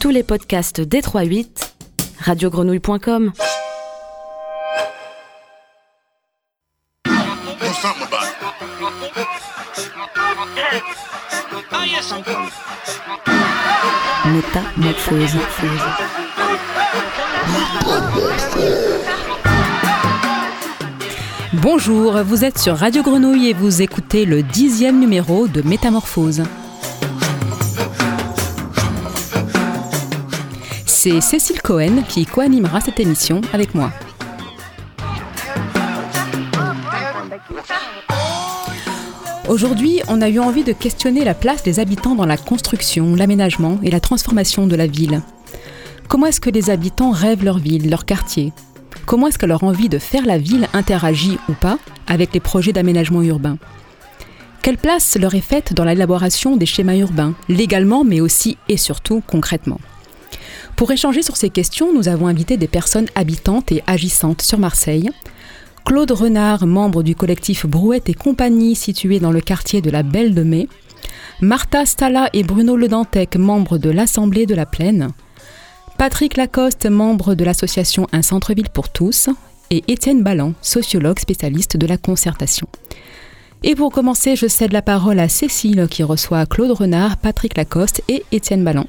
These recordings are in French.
Tous les podcasts d'3-8, radiogrenouille.com. Métamorphose. Bonjour, vous êtes sur Radio Grenouille et vous écoutez le 10e numéro de Métamorphose. C'est Cécile Cohen qui co-animera cette émission avec moi. Aujourd'hui, on a eu envie de questionner la place des habitants dans la construction, l'aménagement et la transformation de la ville. Comment est-ce que les habitants rêvent leur ville, leur quartier ? Comment est-ce que leur envie de faire la ville interagit ou pas avec les projets d'aménagement urbain ? Quelle place leur est faite dans l'élaboration des schémas urbains, légalement mais aussi et surtout concrètement ? Pour échanger sur ces questions, nous avons invité des personnes habitantes et agissantes sur Marseille. Claude Renard, membre du collectif Brouette et compagnie situé dans le quartier de la Belle de Mai. Martha Stalla et Bruno Ledantec, membres de l'Assemblée de la Plaine. Patrick Lacoste, membre de l'association Un centre-ville pour tous. Et Étienne Balland, sociologue spécialiste de la concertation. Et pour commencer, je cède la parole à Cécile qui reçoit Claude Renard, Patrick Lacoste et Étienne Balland.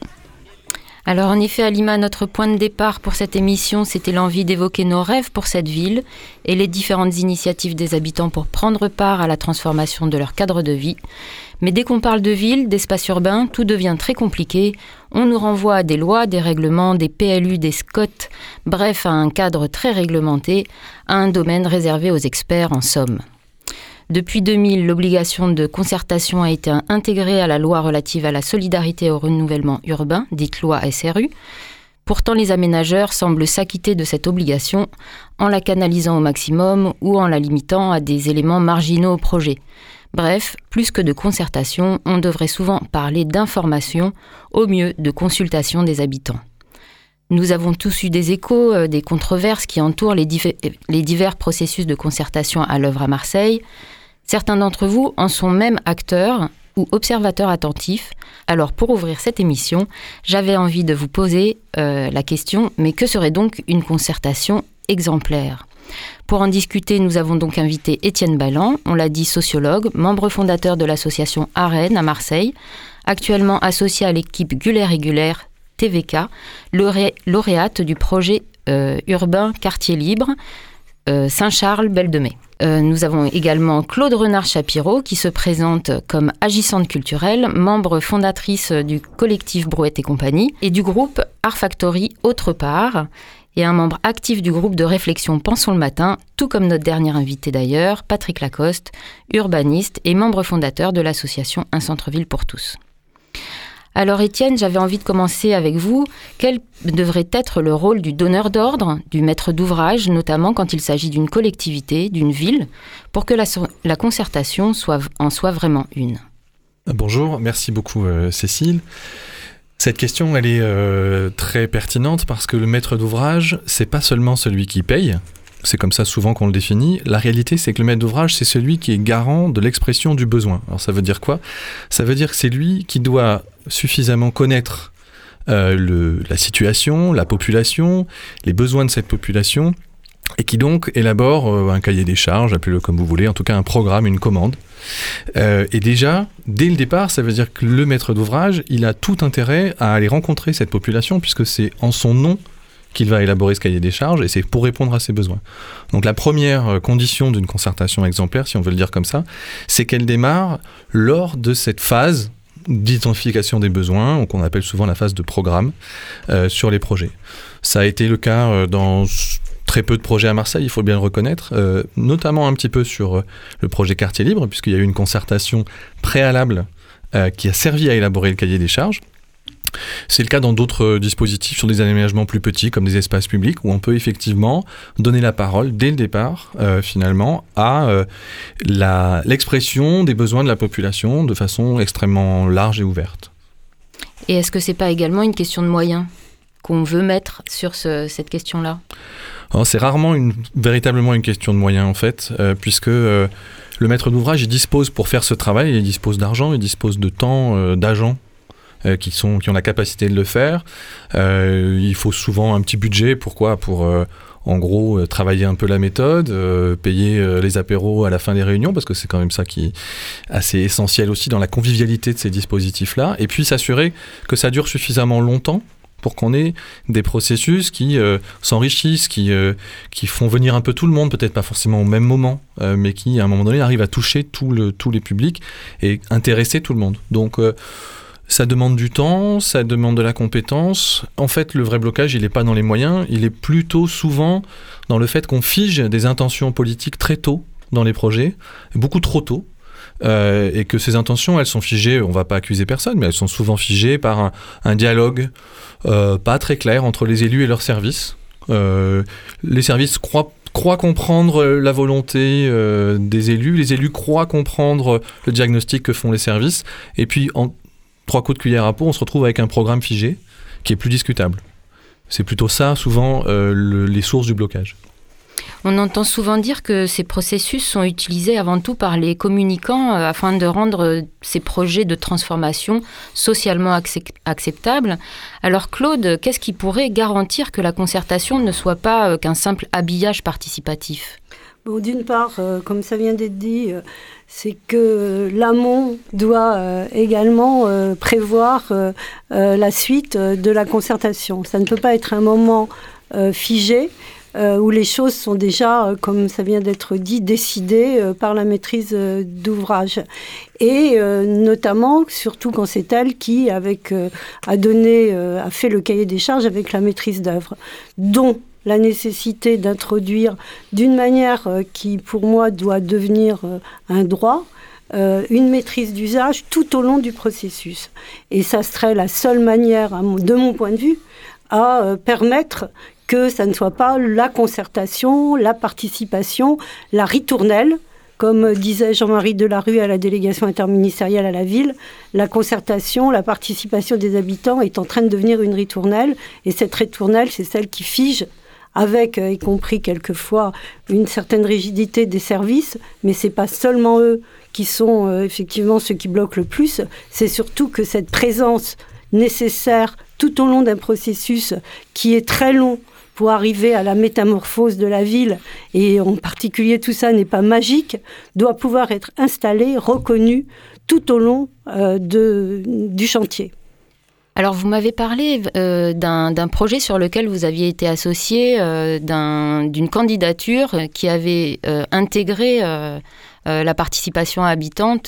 Alors en effet, Alima, notre point de départ pour cette émission, c'était l'envie d'évoquer nos rêves pour cette ville et les différentes initiatives des habitants pour prendre part à la transformation de leur cadre de vie. Mais dès qu'on parle de ville, d'espace urbain, tout devient très compliqué. On nous renvoie à des lois, des règlements, des PLU, des SCOT, bref, à un cadre très réglementé, à un domaine réservé aux experts en somme. Depuis 2000, l'obligation de concertation a été intégrée à la loi relative à la solidarité et au renouvellement urbain, dite loi SRU. Pourtant, les aménageurs semblent s'acquitter de cette obligation en la canalisant au maximum ou en la limitant à des éléments marginaux au projet. Bref, plus que de concertation, on devrait souvent parler d'information, au mieux de consultation des habitants. Nous avons tous eu des échos, des controverses qui entourent les divers processus de concertation à l'œuvre à Marseille. Certains d'entre vous en sont même acteurs ou observateurs attentifs. Alors pour ouvrir cette émission, j'avais envie de vous poser la question, mais que serait donc une concertation exemplaire ? Pour en discuter, nous avons donc invité Étienne Balland, on l'a dit sociologue, membre fondateur de l'association AREN à Marseille, actuellement associé à l'équipe Guller TVK, lauréate du projet urbain Quartier Libre, Saint-Charles, Belle de Mai. Nous avons également Claude Renard-Chapiro qui se présente comme agissante culturelle, membre fondatrice du collectif Brouette et compagnie et du groupe Art Factory Autre part, et un membre actif du groupe de réflexion Pensons le matin, tout comme notre dernier invité d'ailleurs, Patrick Lacoste, urbaniste et membre fondateur de l'association Un centre-ville pour tous. Alors Étienne, j'avais envie de commencer avec vous. Quel devrait être le rôle du donneur d'ordre, du maître d'ouvrage, notamment quand il s'agit d'une collectivité, d'une ville, pour que la concertation en soit vraiment une ? Bonjour, merci beaucoup Cécile. Cette question, elle est très pertinente parce que le maître d'ouvrage, c'est pas seulement celui qui paye. C'est comme ça souvent qu'on le définit. La réalité, c'est que le maître d'ouvrage, c'est celui qui est garant de l'expression du besoin. Alors ça veut dire quoi ? Ça veut dire que c'est lui qui doit suffisamment connaître la situation, la population, les besoins de cette population, et qui donc élabore un cahier des charges, appelez-le comme vous voulez, en tout cas un programme, une commande. Et déjà, dès le départ, ça veut dire que le maître d'ouvrage, il a tout intérêt à aller rencontrer cette population, puisque c'est en son nom qu'il va élaborer ce cahier des charges, et c'est pour répondre à ses besoins. Donc la première condition d'une concertation exemplaire, si on veut le dire comme ça, c'est qu'elle démarre lors de cette phase d'identification des besoins, ou qu'on appelle souvent la phase de programme, sur les projets. Ça a été le cas dans très peu de projets à Marseille, il faut bien le reconnaître, notamment un petit peu sur le projet Quartier Libre, puisqu'il y a eu une concertation préalable qui a servi à élaborer le cahier des charges. C'est le cas dans d'autres dispositifs sur des aménagements plus petits comme des espaces publics où on peut effectivement donner la parole dès le départ finalement à l'expression des besoins de la population de façon extrêmement large et ouverte. Et est-ce que c'est pas également une question de moyens qu'on veut mettre sur cette question-là ? Alors, c'est rarement véritablement une question de moyens en fait, puisque le maître d'ouvrage il dispose pour faire ce travail, il dispose d'argent, il dispose de temps, d'agents qui ont la capacité de le faire. Il faut souvent un petit budget. Pourquoi ? Pour en gros, travailler un peu la méthode, payer les apéros à la fin des réunions, parce que c'est quand même ça qui est assez essentiel aussi dans la convivialité de ces dispositifs-là. Et puis s'assurer que ça dure suffisamment longtemps pour qu'on ait des processus qui s'enrichissent, qui font venir un peu tout le monde, peut-être pas forcément au même moment, mais qui, à un moment donné, arrivent à toucher tous les publics et intéresser tout le monde. Donc, ça demande du temps, ça demande de la compétence. En fait, le vrai blocage, il n'est pas dans les moyens, il est plutôt souvent dans le fait qu'on fige des intentions politiques très tôt dans les projets, beaucoup trop tôt, et que ces intentions, elles sont figées, on ne va pas accuser personne, mais elles sont souvent figées par un dialogue pas très clair entre les élus et leurs services. Les services croient comprendre la volonté des élus, les élus croient comprendre le diagnostic que font les services, et puis en 3 coups de cuillère à peau, on se retrouve avec un programme figé qui est plus discutable. C'est plutôt ça, souvent, les sources du blocage. On entend souvent dire que ces processus sont utilisés avant tout par les communicants afin de rendre ces projets de transformation socialement acceptables. Alors Claude, qu'est-ce qui pourrait garantir que la concertation ne soit pas qu'un simple habillage participatif ? Bon, d'une part, comme ça vient d'être dit, c'est que l'amont doit également prévoir la suite de la concertation. Ça ne peut pas être un moment figé où les choses sont déjà, comme ça vient d'être dit, décidées par la maîtrise d'ouvrage. Et notamment, surtout quand c'est elle qui a fait le cahier des charges avec la maîtrise d'œuvre, dont la nécessité d'introduire d'une manière qui, pour moi, doit devenir un droit, une maîtrise d'usage tout au long du processus. Et ça serait la seule manière, de mon point de vue, à permettre que ça ne soit pas la concertation, la participation, la ritournelle. Comme disait Jean-Marie Delarue à la délégation interministérielle à la ville, la concertation, la participation des habitants est en train de devenir une ritournelle. Et cette ritournelle, c'est celle qui fige avec, y compris quelquefois, une certaine rigidité des services, mais ce n'est pas seulement eux qui sont effectivement ceux qui bloquent le plus, c'est surtout que cette présence nécessaire tout au long d'un processus qui est très long pour arriver à la métamorphose de la ville, et en particulier tout ça n'est pas magique, doit pouvoir être installée, reconnue tout au long du chantier. Alors, vous m'avez parlé d'un projet sur lequel vous aviez été associé, d'une candidature qui avait intégré la participation habitante.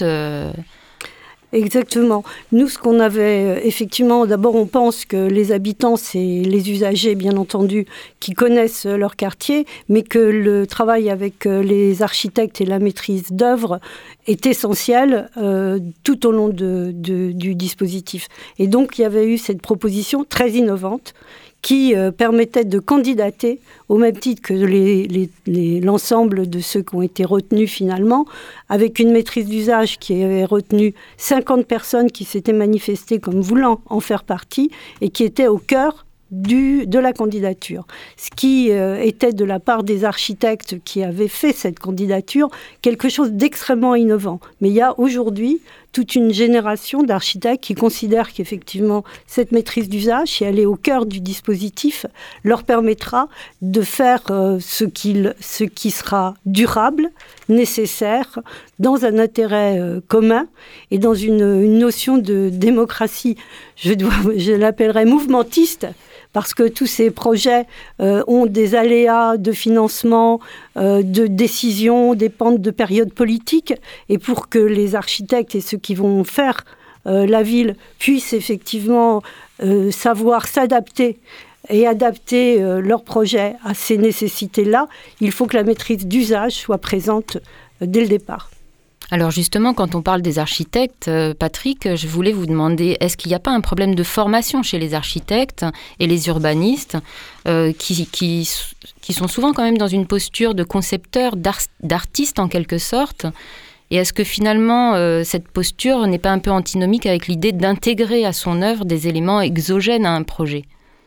Exactement. Nous, ce qu'on avait, effectivement, d'abord, on pense que les habitants, c'est les usagers, bien entendu, qui connaissent leur quartier, mais que le travail avec les architectes et la maîtrise d'œuvre est essentiel tout au long du dispositif. Et donc, il y avait eu cette proposition très innovante qui permettait de candidater au même titre que l'ensemble de ceux qui ont été retenus finalement, avec une maîtrise d'usage qui avait retenu 50 personnes qui s'étaient manifestées comme voulant en faire partie et qui étaient au cœur de la candidature. Ce qui était de la part des architectes qui avaient fait cette candidature quelque chose d'extrêmement innovant. Mais il y a aujourd'hui toute une génération d'architectes qui considèrent qu'effectivement cette maîtrise d'usage, si elle est au cœur du dispositif, leur permettra de faire ce qui sera durable, nécessaire, dans un intérêt commun et dans une notion de démocratie, je l'appellerais mouvementiste, parce que tous ces projets ont des aléas de financement, de décision, dépendent de périodes politiques. Et pour que les architectes et ceux qui vont faire la ville puissent effectivement savoir s'adapter et adapter leurs projets à ces nécessités-là, il faut que la maîtrise d'usage soit présente dès le départ. Alors justement, quand on parle des architectes, Patrick, je voulais vous demander, est-ce qu'il n'y a pas un problème de formation chez les architectes et les urbanistes qui sont souvent quand même dans une posture de concepteurs, d'artistes en quelque sorte ? Et est-ce que finalement, cette posture n'est pas un peu antinomique avec l'idée d'intégrer à son œuvre des éléments exogènes à un projet ?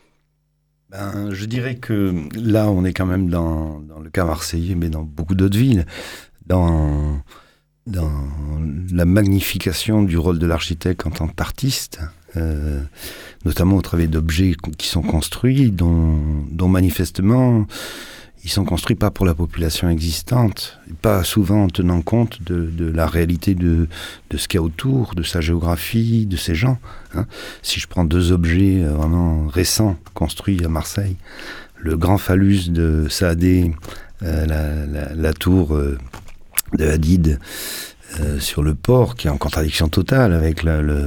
Je dirais que là, on est quand même dans le cas marseillais, mais dans beaucoup d'autres villes, dans la magnification du rôle de l'architecte en tant qu'artiste, notamment au travers d'objets qui sont construits, dont manifestement ils sont construits pas pour la population existante, pas souvent en tenant compte de la réalité de ce qu'il y a autour, de sa géographie, de ces gens. Hein. Si je prends 2 objets vraiment récents construits à Marseille, le grand phallus de Saadé, la tour de Hadid sur le port, qui est en contradiction totale avec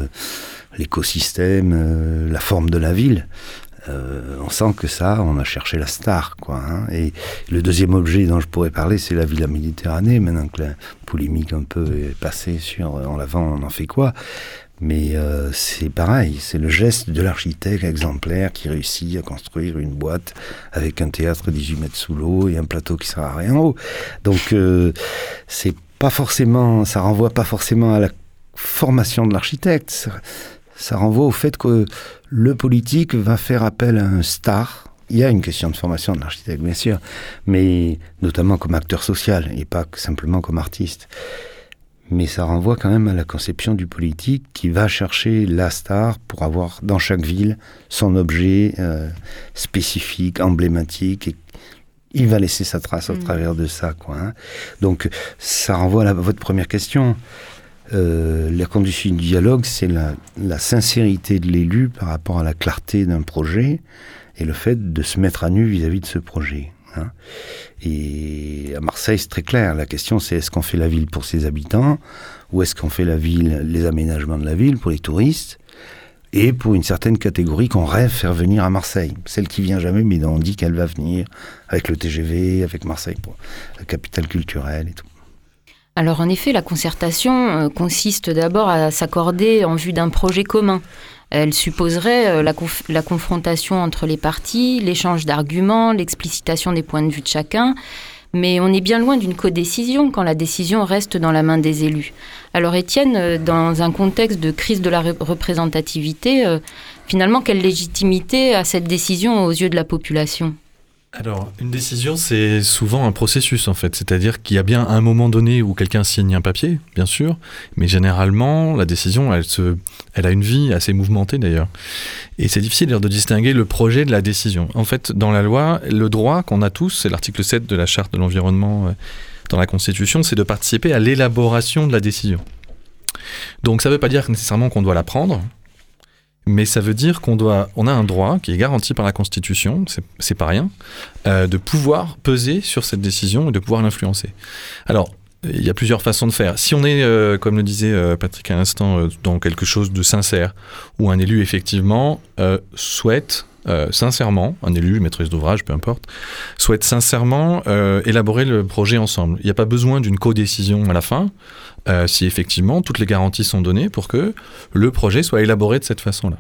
l'écosystème, la forme de la ville. On sent que on a cherché la star, quoi. Hein. Et le deuxième objet dont je pourrais parler, c'est la Villa Méditerranée. Maintenant que la polémique un peu est passée sur en l'avant, on en fait quoi ? Mais c'est pareil, c'est le geste de l'architecte exemplaire qui réussit à construire une boîte avec un théâtre 18 mètres sous l'eau et un plateau qui sera rien en haut. Donc c'est pas forcément, ça renvoie pas forcément à la formation de l'architecte. Ça renvoie au fait que le politique va faire appel à un star. Il y a une question de formation de l'architecte, bien sûr, mais notamment comme acteur social et pas simplement comme artiste. Mais ça renvoie quand même à la conception du politique qui va chercher la star pour avoir dans chaque ville son objet spécifique, emblématique, et il va laisser sa trace au travers de ça, quoi. Hein. Donc ça renvoie à votre première question. La condition du dialogue, c'est la sincérité de l'élu par rapport à la clarté d'un projet et le fait de se mettre à nu vis-à-vis de ce projet. Hein. Et à Marseille, c'est très clair. La question, c'est est-ce qu'on fait la ville pour ses habitants ou est-ce qu'on fait les aménagements de la ville pour les touristes et pour une certaine catégorie qu'on rêve faire venir à Marseille. Celle qui vient jamais, mais dont on dit qu'elle va venir avec le TGV, avec Marseille, pour la capitale culturelle et tout. Alors en effet, la concertation consiste d'abord à s'accorder en vue d'un projet commun. Elle supposerait la confrontation entre les parties, l'échange d'arguments, l'explicitation des points de vue de chacun. Mais on est bien loin d'une codécision quand la décision reste dans la main des élus. Alors Étienne, dans un contexte de crise de la représentativité, finalement, quelle légitimité a cette décision aux yeux de la population ? Alors, une décision, c'est souvent un processus, en fait. C'est-à-dire qu'il y a bien un moment donné où quelqu'un signe un papier, bien sûr, mais généralement, la décision, elle a une vie assez mouvementée, d'ailleurs. Et c'est difficile de distinguer le projet de la décision. En fait, dans la loi, le droit qu'on a tous, c'est l'article 7 de la Charte de l'environnement dans la Constitution, c'est de participer à l'élaboration de la décision. Donc, ça ne veut pas dire nécessairement qu'on doit la prendre, mais ça veut dire qu'on a un droit qui est garanti par la Constitution, c'est pas rien, de pouvoir peser sur cette décision et de pouvoir l'influencer. Alors, il y a plusieurs façons de faire. Si on est, comme le disait Patrick à l'instant, dans quelque chose de sincère, où un élu, effectivement, souhaite sincèrement, un élu, maîtrise d'ouvrage, peu importe, souhaite sincèrement élaborer le projet ensemble. Il n'y a pas besoin d'une codécision à la fin, si effectivement toutes les garanties sont données pour que le projet soit élaboré de cette façon-là.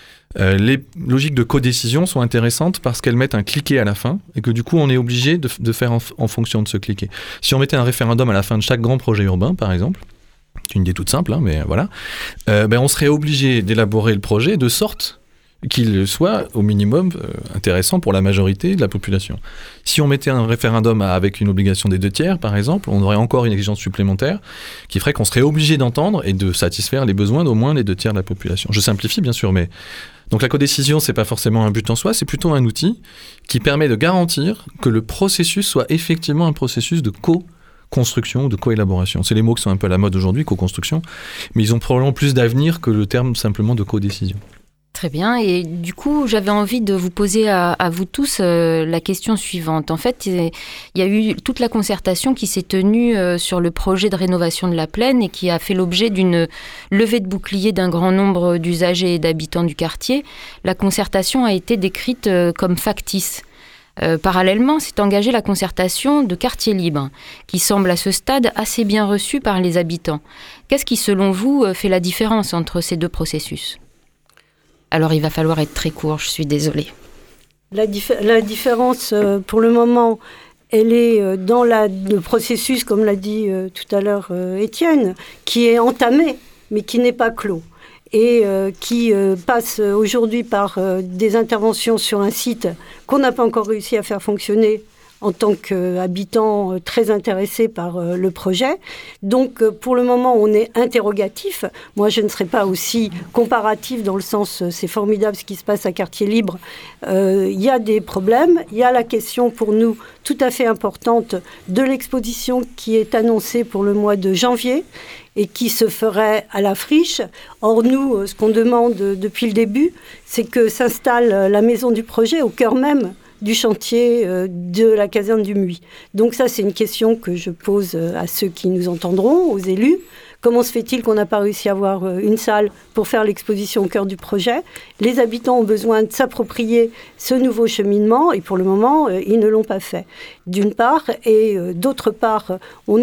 Les logiques de codécision sont intéressantes parce qu'elles mettent un cliquet à la fin et que du coup on est obligé de faire en fonction de ce cliquet. Si on mettait un référendum à la fin de chaque grand projet urbain, par exemple, c'est une idée toute simple, hein, mais voilà, on serait obligé d'élaborer le projet de sorte qu'il soit au minimum intéressant pour la majorité de la population. Si on mettait un référendum avec une obligation des 2/3, par exemple, on aurait encore une exigence supplémentaire qui ferait qu'on serait obligé d'entendre et de satisfaire les besoins d'au moins les 2/3 de la population. Je simplifie bien sûr, mais donc la codécision, c'est pas forcément un but en soi, c'est plutôt un outil qui permet de garantir que le processus soit effectivement un processus de co-construction ou de co-élaboration. C'est les mots qui sont un peu à la mode aujourd'hui, co-construction, mais ils ont probablement plus d'avenir que le terme simplement de codécision. Très bien, et du coup, j'avais envie de vous poser à vous tous la question suivante. En fait, il y a eu toute la concertation qui s'est tenue sur le projet de rénovation de la Plaine et qui a fait l'objet d'une levée de bouclier d'un grand nombre d'usagers et d'habitants du quartier. La concertation a été décrite comme factice. Parallèlement, s'est engagée la concertation de quartier libre, qui semble à ce stade assez bien reçue par les habitants. Qu'est-ce qui, selon vous, fait la différence entre ces deux processus ? Alors, il va falloir être très court, je suis désolée. La différence, pour le moment, elle est dans le processus, comme l'a dit tout à l'heure Étienne, qui est entamé, mais qui n'est pas clos. Et qui passe aujourd'hui par des interventions sur un site qu'on n'a pas encore réussi à faire fonctionner en tant qu'habitants très intéressés par le projet. Donc, pour le moment, on est interrogatif. Moi, je ne serai pas aussi comparatif dans le sens, c'est formidable ce qui se passe à Quartier Libre. Il y a des problèmes. Il y a la question pour nous tout à fait importante de l'exposition qui est annoncée pour le mois de janvier et qui se ferait à la friche. Or, nous, ce qu'on demande depuis le début, c'est que s'installe la maison du projet au cœur même du chantier de la caserne du Muy. Donc ça, c'est une question que je pose à ceux qui nous entendront, aux élus. Comment se fait-il qu'on n'a pas réussi à avoir une salle pour faire l'exposition au cœur du projet ? Les habitants ont besoin de s'approprier ce nouveau cheminement et pour le moment, ils ne l'ont pas fait. D'une part, et d'autre part,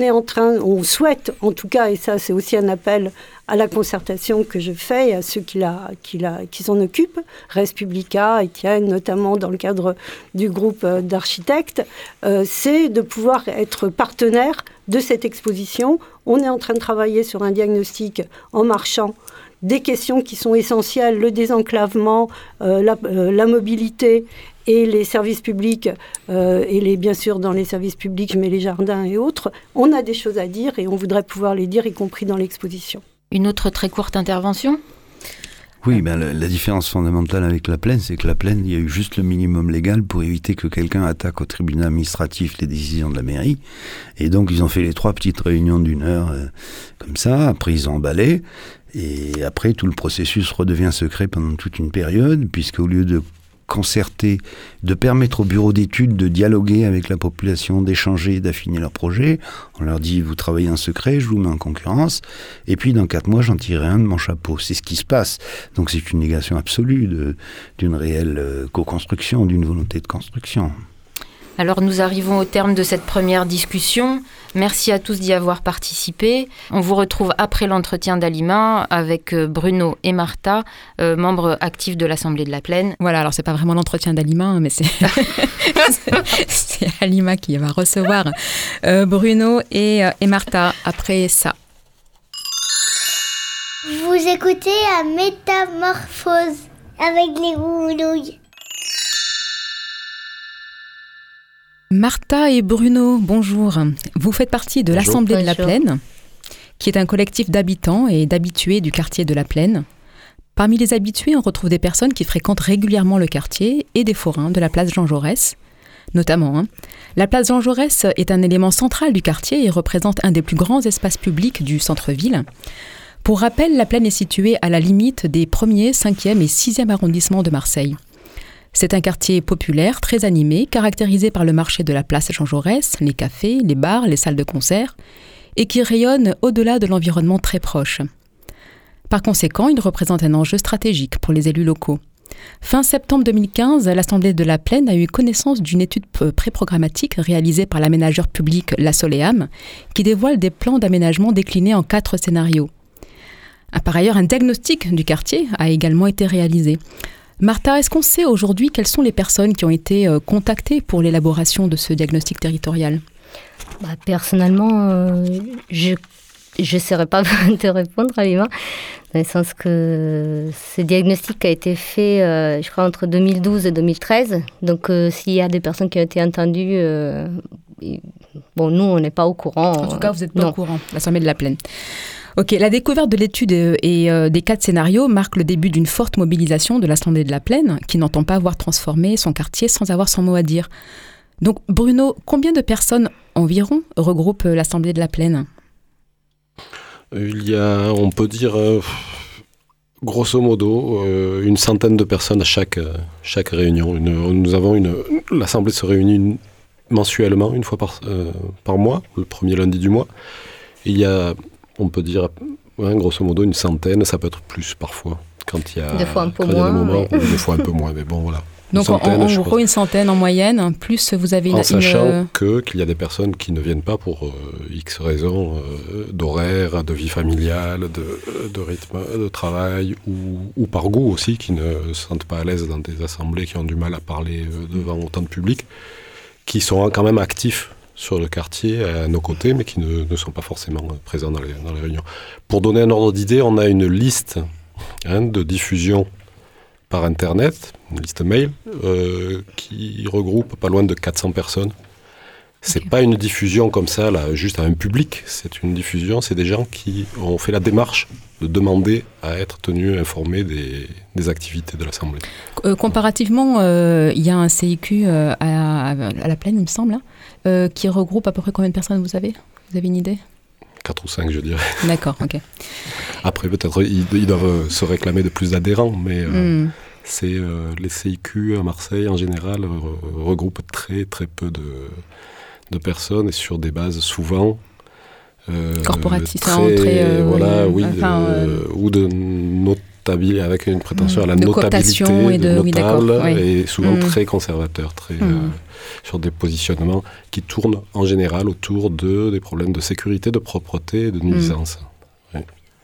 on souhaite en tout cas, et ça c'est aussi un appel à la concertation que je fais et à ceux qui s'en occupent, Res Publica, Étienne, notamment dans le cadre du groupe d'architectes, c'est de pouvoir être partenaire de cette exposition. On est en train de travailler sur un diagnostic en marchant des questions qui sont essentielles, le désenclavement, la mobilité et les services publics, bien sûr dans les services publics, je mets les jardins et autres. On a des choses à dire et on voudrait pouvoir les dire, y compris dans l'exposition. Une autre très courte intervention ? Oui, la différence fondamentale avec la Plaine, c'est que la Plaine, il y a eu juste le minimum légal pour éviter que quelqu'un attaque au tribunal administratif les décisions de la mairie. Et donc, ils ont fait les 3 petites réunions d'1 heure, comme ça. Après, ils ont emballé. Et après, tout le processus redevient secret pendant toute une période, puisqu'au lieu de concerter, de permettre au bureau d'études de dialoguer avec la population, d'échanger, d'affiner leur projet. On leur dit, vous travaillez en secret, je vous mets en concurrence, et puis dans 4 mois, j'en tire un de mon chapeau. C'est ce qui se passe. Donc c'est une négation absolue d'une réelle co-construction, d'une volonté de construction. Alors nous arrivons au terme de cette première discussion. Merci à tous d'y avoir participé. On vous retrouve après l'entretien d'Alima avec Bruno et Martha, membres actifs de l'Assemblée de la Plaine. Voilà, alors c'est pas vraiment l'entretien d'Alima, mais c'est Alima qui va recevoir Bruno et Martha après ça. Vous écoutez à Métamorphose avec les grenouilles. Martha et Bruno, bonjour. Vous faites partie de l'Assemblée de la Plaine, qui est un collectif d'habitants et d'habitués du quartier de la Plaine. Parmi les habitués, on retrouve des personnes qui fréquentent régulièrement le quartier et des forains de la place Jean Jaurès, notamment. La place Jean Jaurès est un élément central du quartier et représente un des plus grands espaces publics du centre-ville. Pour rappel, la Plaine est située à la limite des 1er, 5e et 6e arrondissements de Marseille. C'est un quartier populaire, très animé, caractérisé par le marché de la place Jean Jaurès, les cafés, les bars, les salles de concert, et qui rayonne au-delà de l'environnement très proche. Par conséquent, il représente un enjeu stratégique pour les élus locaux. Fin septembre 2015, l'Assemblée de la Plaine a eu connaissance d'une étude pré-programmatique réalisée par l'aménageur public La Soleam, qui dévoile des plans d'aménagement déclinés en 4 scénarios. Par ailleurs, un diagnostic du quartier a également été réalisé. Martha, est-ce qu'on sait aujourd'hui quelles sont les personnes qui ont été contactées pour l'élaboration de ce diagnostic territorial ? Personnellement, je ne saurais pas te répondre, Alima, dans le sens que ce diagnostic a été fait, je crois, entre 2012 et 2013. Donc, s'il y a des personnes qui ont été entendues, nous, on n'est pas au courant. En tout cas, vous n'êtes pas au courant, l'Assemblée de la Plaine. Ok, la découverte de l'étude et des 4 scénarios marque le début d'une forte mobilisation de l'Assemblée de la Plaine, qui n'entend pas voir transformer son quartier sans avoir son mot à dire. Donc, Bruno, combien de personnes environ regroupe l'Assemblée de la Plaine ? Il y a, on peut dire, grosso modo, une centaine de personnes à chaque réunion. L'Assemblée se réunit mensuellement, une fois par mois, le premier lundi du mois. Et il y a... On peut dire, grosso modo, une centaine, ça peut être plus parfois, quand il y a... Des fois un peu moins. Des fois un peu moins, mais bon, voilà. Donc en gros, une centaine en moyenne, plus vous avez en sachant qu'il y a des personnes qui ne viennent pas pour X raisons d'horaire, de vie familiale, de rythme de travail, ou par goût aussi, qui ne se sentent pas à l'aise dans des assemblées, qui ont du mal à parler devant autant de public, qui sont quand même actifs sur le quartier à nos côtés, mais qui ne sont pas forcément présents dans les réunions. Pour donner un ordre d'idée, on a une liste de diffusion par Internet, une liste mail, qui regroupe pas loin de 400 personnes C'est pas une diffusion comme ça, là, juste à un public. C'est une diffusion, c'est des gens qui ont fait la démarche de demander à être tenus informés des activités de l'Assemblée. Comparativement, il y a un CIQ à la Plaine, il me semble, qui regroupe à peu près combien de personnes vous avez ? Vous avez une idée ? 4 ou 5, je dirais. D'accord, ok. Après, peut-être, ils doivent se réclamer de plus d'adhérents, mais c'est les CIQ à Marseille, en général, regroupent très, très peu de personnes et sur des bases souvent corporatistes, ou de notabilité, avec une prétention à la notabilité, et souvent très conservateurs, très sur des positionnements qui tournent en général autour des problèmes de sécurité, de propreté et de nuisance. Oui.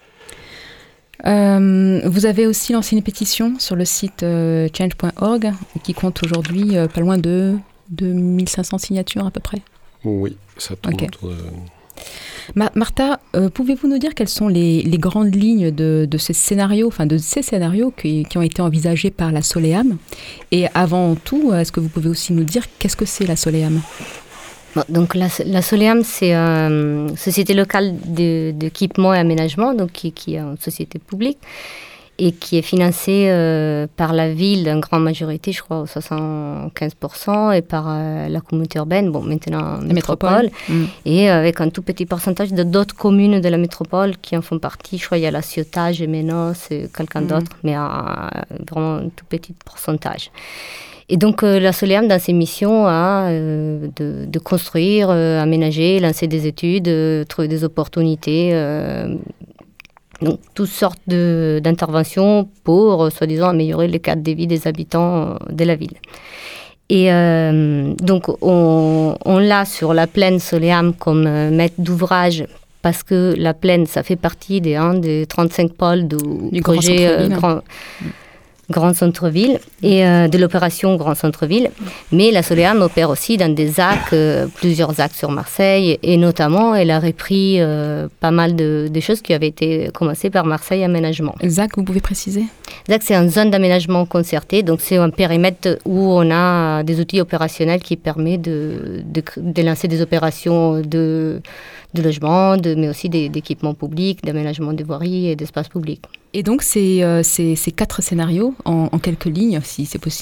Vous avez aussi lancé une pétition sur le site change.org qui compte aujourd'hui pas loin de 2500 signatures à peu près. Oui, ça tourne autour de... Martha, pouvez-vous nous dire quelles sont les grandes lignes de ces scénarios qui ont été envisagés par la Soleam ? Et avant tout, est-ce que vous pouvez aussi nous dire qu'est-ce que c'est la Soleam ? Donc la Soleam, c'est une société locale d'équipement et aménagement, donc qui est une société publique et qui est financée par la ville en grande majorité, je crois, 75%, et par la communauté urbaine, maintenant métropole, et avec un tout petit pourcentage d'autres communes de la métropole qui en font partie. Je crois qu'il y a la Ciotat, Gémenos et quelqu'un d'autre, mais vraiment un tout petit pourcentage. Et donc la Soleam, dans ses missions, a de construire, aménager, lancer des études, trouver des opportunités, donc toutes sortes d'interventions pour, soi-disant, améliorer le cadre de vie des habitants de la ville. Et donc on l'a sur la plaine Soleam comme maître d'ouvrage, parce que la plaine, ça fait partie des 35 pôles du projet Grand Centre-Ville et de l'opération Grand Centre-Ville. Mais la Soleam opère aussi dans des ZAC, plusieurs ZAC sur Marseille, et notamment, elle a repris pas mal de choses qui avaient été commencées par Marseille Aménagement. ZAC, vous pouvez préciser ? ZAC, c'est une zone d'aménagement concerté, donc c'est un périmètre où on a des outils opérationnels qui permettent de lancer des opérations de logement, mais aussi d'équipements publics, d'aménagement de voiries et d'espaces publics. Et donc, ces 4 scénarios, en quelques lignes, si c'est possible ?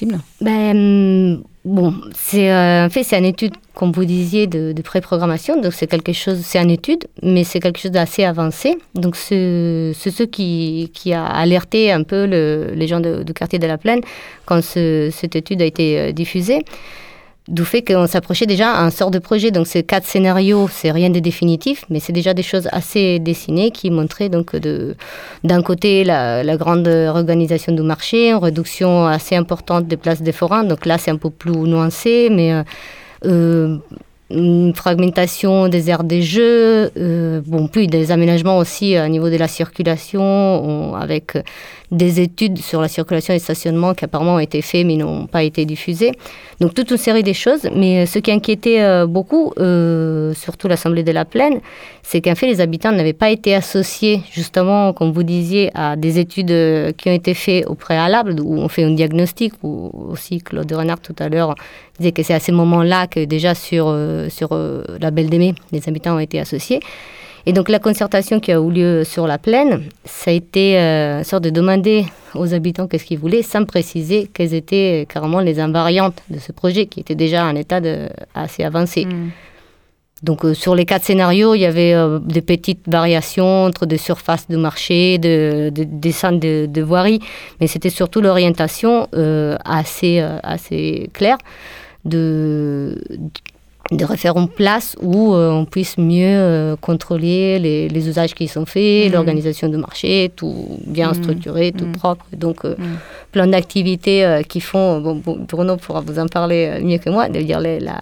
C'est une étude, comme vous disiez, de pré-programmation. Donc, c'est une étude, mais c'est quelque chose d'assez avancé. Donc, c'est ce qui a alerté un peu les gens du quartier de la Plaine quand cette étude a été diffusée. D'où fait qu'on s'approchait déjà à un sort de projet. Donc, ces 4 scénarios, c'est rien de définitif, mais c'est déjà des choses assez dessinées qui montraient donc d'un côté la grande réorganisation du marché, une réduction assez importante des places des forains. Donc là, c'est un peu plus nuancé, mais une fragmentation des aires des jeux, puis des aménagements aussi au niveau de la circulation, avec des études sur la circulation et le stationnement qui apparemment ont été faits mais n'ont pas été diffusées. Donc toute une série de choses, mais ce qui inquiétait beaucoup, surtout l'Assemblée de la Plaine, c'est qu'en fait les habitants n'avaient pas été associés justement, comme vous disiez, à des études qui ont été faites au préalable, où on fait un diagnostic, où aussi Claude Renard tout à l'heure disait que c'est à ces moments-là que déjà sur la Belle des Mets, les habitants ont été associés. Et donc la concertation qui a eu lieu sur la Plaine, ça a été une sorte de demander aux habitants qu'est-ce qu'ils voulaient, sans préciser quelles étaient carrément les invariantes de ce projet, qui était déjà en état assez avancé. Donc sur les 4 scénarios, il y avait des petites variations entre des surfaces de marché, des centres de voirie, mais c'était surtout l'orientation assez claire de refaire une place où on puisse mieux contrôler les usages qui sont faits, l'organisation du marché, tout bien structuré, tout propre. Donc, plein d'activités qui font... Bruno pourra vous en parler mieux que moi, de dire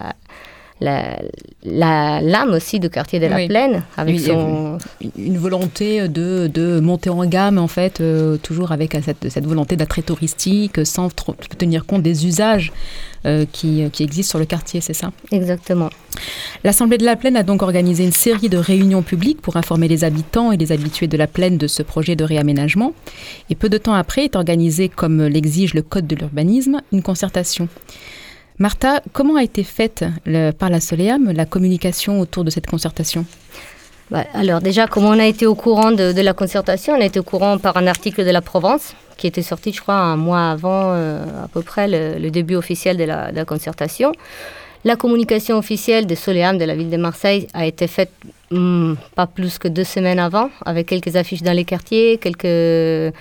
l'âme aussi du quartier de la Plaine, avec une volonté de monter en gamme, en fait, toujours avec cette volonté d'attrait touristique, sans trop tenir compte des usages qui existent sur le quartier, c'est ça ? Exactement. L'Assemblée de la Plaine a donc organisé une série de réunions publiques pour informer les habitants et les habitués de la Plaine de ce projet de réaménagement. Et peu de temps après est organisée, comme l'exige le Code de l'urbanisme, une concertation. Martha, comment a été faite par la Soleam la communication autour de cette concertation ? Alors déjà, comme on a été au courant de la concertation, on a été au courant par un article de la Provence qui était sorti, je crois, un mois avant à peu près le début officiel de la concertation. La communication officielle de Soleam de la ville de Marseille a été faite pas plus que 2 semaines avant, avec quelques affiches dans les quartiers, quelques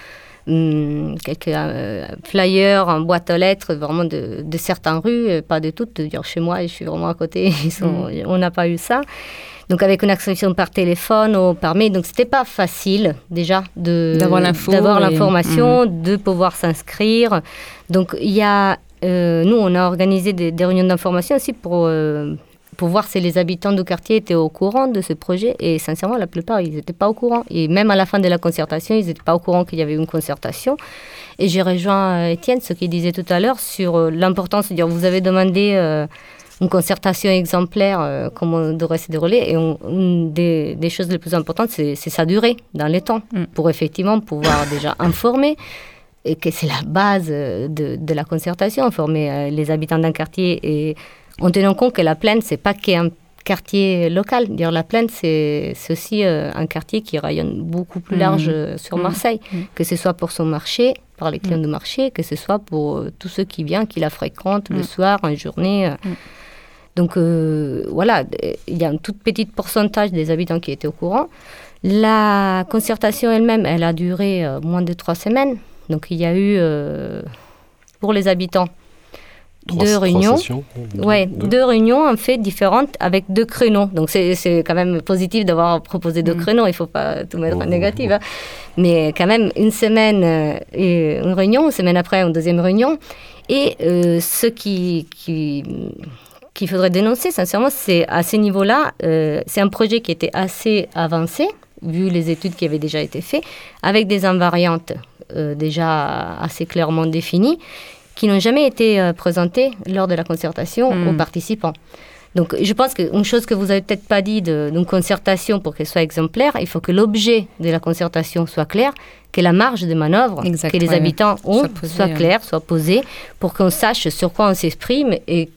flyers en boîte aux lettres, vraiment de certaines rues, pas de toutes. Chez moi, je suis vraiment à côté, on n'a pas eu ça. Donc avec une accession par téléphone ou par mail, donc c'était pas facile déjà d'avoir l'information, de pouvoir s'inscrire. Donc il y a, nous on a organisé des réunions d'information aussi pour voir si les habitants du quartier étaient au courant de ce projet. Et sincèrement, la plupart, ils n'étaient pas au courant. Et même à la fin de la concertation, ils n'étaient pas au courant qu'il y avait une concertation. Et j'ai rejoint Étienne, ce qu'il disait tout à l'heure, sur l'importance de dire, vous avez demandé une concertation exemplaire, comment devrait se dérouler. Et une des choses les plus importantes, c'est sa durée dans le temps, pour effectivement pouvoir déjà informer, et que c'est la base de la concertation, informer les habitants d'un quartier, et en tenant compte que la Plaine, c'est pas qu'un quartier local. Dire la Plaine, c'est aussi un quartier qui rayonne beaucoup plus large sur Marseille, que ce soit pour son marché, par les clients du marché, que ce soit pour tous ceux qui viennent, qui la fréquentent le soir, en journée. Donc voilà, il y a un tout petit pourcentage des habitants qui étaient au courant. La concertation elle-même, elle a duré moins de 3 semaines. Donc il y a eu, pour les habitants, 2 réunions. 2 réunions en fait différentes avec 2 créneaux. Donc c'est quand même positif d'avoir proposé 2 créneaux. Il ne faut pas tout mettre en négatif. Hein. Mais quand même, une semaine, une réunion, une semaine après, une deuxième réunion. Et ce qu'il faudrait dénoncer, sincèrement, c'est à ce niveau-là, c'est un projet qui était assez avancé, vu les études qui avaient déjà été faites, avec des invariantes déjà assez clairement définies, qui n'ont jamais été présentées lors de la concertation aux participants. Donc, je pense qu'une chose que vous n'avez peut-être pas dit d'une concertation pour qu'elle soit exemplaire, il faut que l'objet de la concertation soit clair, que la marge de manœuvre que les habitants ont soit claire, soit posée, pour qu'on sache sur quoi on s'exprime et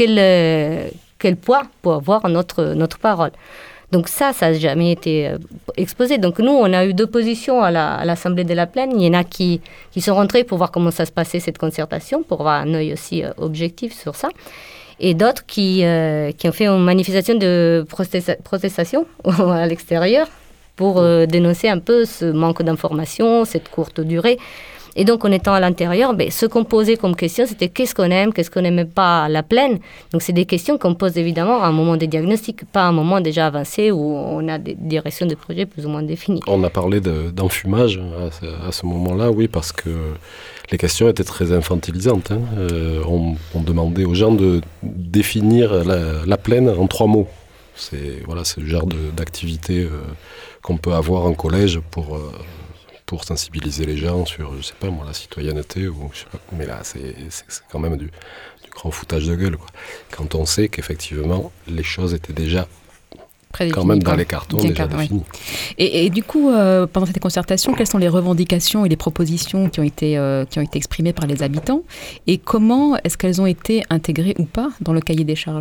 quel poids peut avoir notre parole. Donc ça n'a jamais été exposé. Donc nous, on a eu 2 positions à l'Assemblée de la Plaine. Il y en a qui sont rentrés pour voir comment ça se passait, cette concertation, pour avoir un œil aussi objectif sur ça. Et d'autres qui ont fait une manifestation de protestation à l'extérieur pour dénoncer un peu ce manque d'information, cette courte durée. Et donc, en étant à l'intérieur, ce qu'on posait comme question, c'était qu'est-ce qu'on aime, qu'est-ce qu'on n'aimait pas à la Plaine. Donc, c'est des questions qu'on pose évidemment à un moment des diagnostics, pas à un moment déjà avancé où on a des directions de projet plus ou moins définies. On a parlé d'enfumage à ce moment-là, oui, parce que les questions étaient très infantilisantes. Hein. On demandait aux gens de définir la Plaine en 3 mots. C'est le genre d'activité qu'on peut avoir en collège pour sensibiliser les gens sur, je sais pas moi, la citoyenneté, ou je sais pas, mais là c'est quand même du grand foutage de gueule, quoi. Quand on sait qu'effectivement les choses étaient déjà quand même dans les cartons, déjà définies. Et du coup, pendant cette concertation, quelles sont les revendications et les propositions qui ont été exprimées par les habitants, et comment est-ce qu'elles ont été intégrées ou pas dans le cahier des charges ?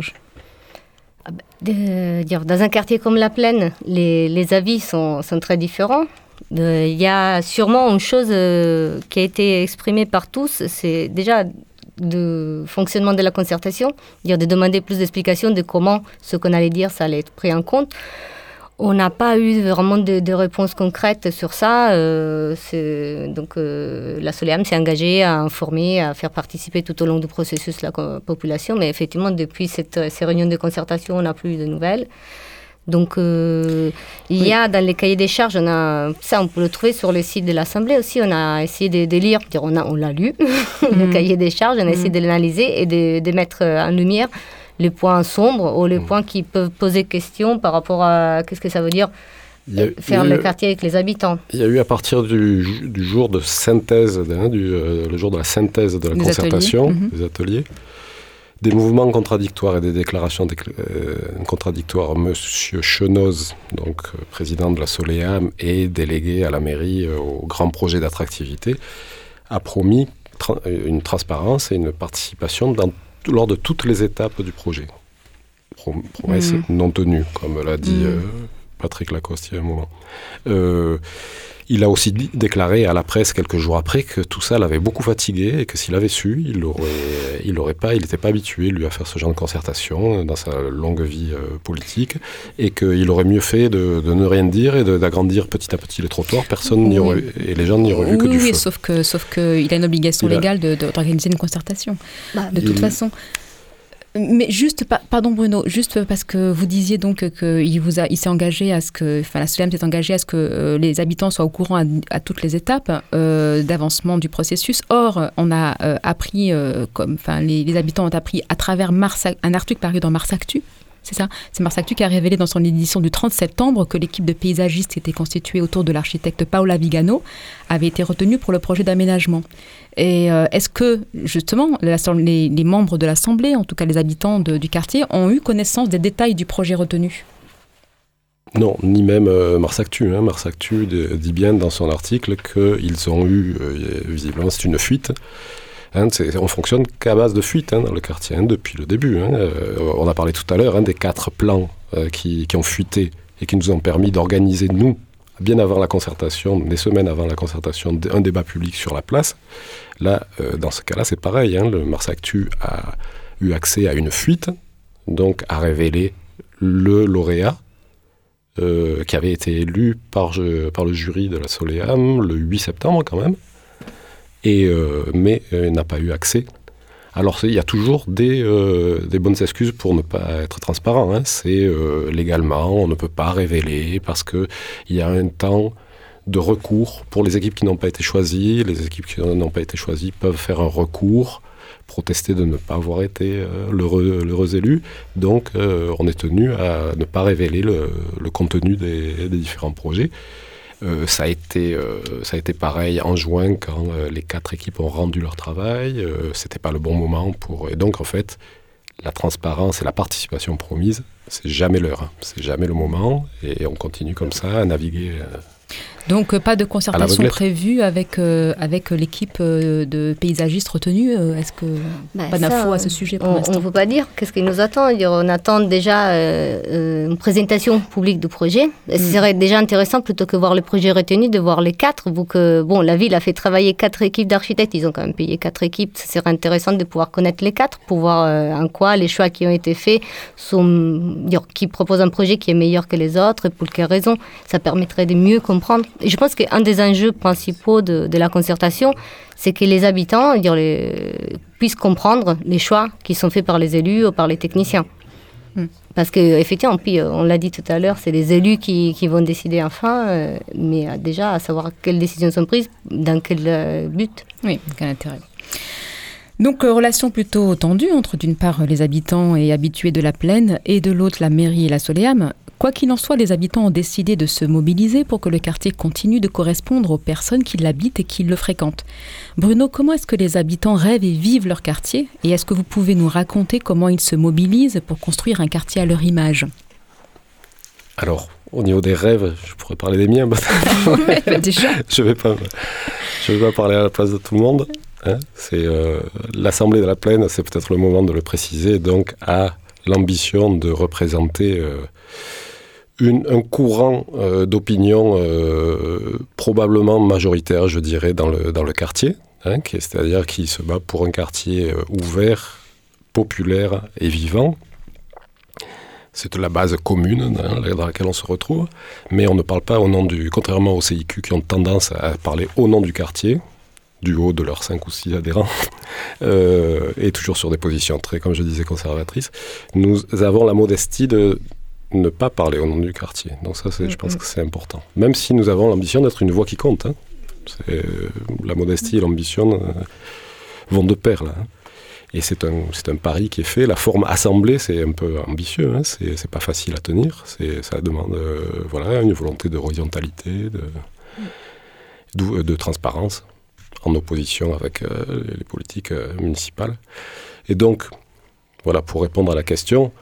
Dans un quartier comme la Plaine, les avis sont très différents. Il y a sûrement une chose qui a été exprimée par tous, c'est déjà le fonctionnement de la concertation, de demander plus d'explications de comment ce qu'on allait dire, ça allait être pris en compte. On n'a pas eu vraiment de réponses concrètes sur ça. Donc, la Soleam s'est engagée à informer, à faire participer tout au long du processus la population, mais effectivement, depuis ces réunions de concertation, on n'a plus eu de nouvelles. Donc, il y a dans les cahiers des charges, on peut le trouver sur le site de l'Assemblée aussi. On a essayé de lire, on l'a lu, le cahier des charges, on a essayé de l'analyser et de mettre en lumière les points sombres ou les points qui peuvent poser question par rapport à qu'est-ce que ça veut dire faire le quartier avec les habitants. Il y a eu à partir du jour de synthèse, le jour de la synthèse de la concertation, des ateliers, des mouvements contradictoires et des déclarations contradictoires. Monsieur Chenoz, donc président de la Soleam et délégué à la mairie au grand projet d'attractivité, a promis une transparence et une participation dans lors de toutes les étapes du projet. Promesse non tenue, comme l'a dit Patrick Lacoste il y a un moment. Il a aussi déclaré à la presse quelques jours après que tout ça l'avait beaucoup fatigué et que s'il avait su, il n'était pas habitué lui à faire ce genre de concertation dans sa longue vie politique et qu'il aurait mieux fait de ne rien dire et d'agrandir petit à petit les trottoirs. Personne n'y aurait, et les gens n'y auraient vu que du feu. Oui, sauf qu'il a une obligation légale d'organiser une concertation. De toute façon. Mais juste, pardon Bruno, juste parce que vous disiez donc il s'est engagé à ce que, la Soleam s'est engagée à ce que les habitants soient au courant à toutes les étapes d'avancement du processus. Or, on a appris, les habitants ont appris à travers un article paru dans Mars Actu. C'est ça. C'est Mars Actu qui a révélé dans son édition du 30 septembre que l'équipe de paysagistes qui était constituée autour de l'architecte Paola Vigano avait été retenue pour le projet d'aménagement. Et est-ce que, justement, les membres de l'Assemblée, en tout cas les habitants du quartier, ont eu connaissance des détails du projet retenu ? Non, ni même Mars Actu. Mars Actu dit bien dans son article qu'ils ont eu, visiblement c'est une fuite. On fonctionne qu'à base de fuite dans le quartier, depuis le début. On a parlé tout à l'heure des 4 plans qui ont fuité et qui nous ont permis d'organiser, nous, bien avant la concertation, des semaines avant la concertation, un débat public sur la place. Là, dans ce cas-là, c'est pareil. Le Mars Actu a eu accès à une fuite, donc a révélé le lauréat qui avait été élu par le jury de la Soleam le 8 septembre quand même. Mais n'a pas eu accès. Alors il y a toujours des bonnes excuses pour ne pas être transparent. C'est légalement, on ne peut pas révéler parce qu'il y a un temps de recours pour les équipes qui n'ont pas été choisies. Les équipes qui n'ont pas été choisies peuvent faire un recours, protester de ne pas avoir été l'heureux élu. Donc on est tenu à ne pas révéler le contenu des différents projets. Ça a été pareil en juin quand les 4 équipes ont rendu leur travail. C'était pas le bon moment et donc en fait la transparence et la participation promise, c'est jamais l'heure, c'est jamais le moment et on continue comme ça à naviguer. Donc pas de concertation prévue avec l'équipe de paysagistes retenue. Est-ce que pas d'infos à ce sujet pour l'instant ? On ne peut pas dire. Qu'est-ce qui nous attend ? On attend déjà une présentation publique du projet. Ce serait déjà intéressant, plutôt que voir le projet retenu, de voir les 4. La ville a fait travailler 4 équipes d'architectes. Ils ont quand même payé 4 équipes. Ce serait intéressant de pouvoir connaître les 4 pour voir en quoi les choix qui ont été faits qui proposent un projet qui est meilleur que les autres et pour quelles raisons. Ça permettrait de mieux comprendre. Et je pense qu'un des enjeux principaux de la concertation, c'est que les habitants puissent comprendre les choix qui sont faits par les élus ou par les techniciens. Parce qu'effectivement, on l'a dit tout à l'heure, c'est les élus qui vont décider enfin, mais déjà à savoir quelles décisions sont prises, dans quel but. Oui, quel intérêt. Donc, relation plutôt tendue entre, d'une part, les habitants et habitués de la plaine, et de l'autre, la mairie et la Soleam. Quoi qu'il en soit, les habitants ont décidé de se mobiliser pour que le quartier continue de correspondre aux personnes qui l'habitent et qui le fréquentent. Bruno, comment est-ce que les habitants rêvent et vivent leur quartier ? Et est-ce que vous pouvez nous raconter comment ils se mobilisent pour construire un quartier à leur image ? Alors, au niveau des rêves, je pourrais parler des miens. Déjà. Je vais pas parler à la place de tout le monde. C'est l'Assemblée de la Plaine, c'est peut-être le moment de le préciser, donc a l'ambition de représenter un courant d'opinion probablement majoritaire, je dirais, dans le quartier, c'est-à-dire qui se bat pour un quartier ouvert, populaire et vivant. C'est la base commune dans laquelle on se retrouve, mais on ne parle pas contrairement aux CIQ qui ont tendance à parler au nom du quartier, du haut de leurs 5 ou 6 adhérents, et toujours sur des positions très, comme je disais, conservatrices. Nous avons la modestie de ne pas parler au nom du quartier. Donc ça, je pense que c'est important. Même si nous avons l'ambition d'être une voix qui compte. La modestie et l'ambition vont de pair, là. Et c'est un pari qui est fait. La forme assemblée, c'est un peu ambitieux. C'est pas facile à tenir. Ça demande une volonté de horizontalité, de transparence, en opposition avec les politiques municipales. Et donc, pour répondre à la question,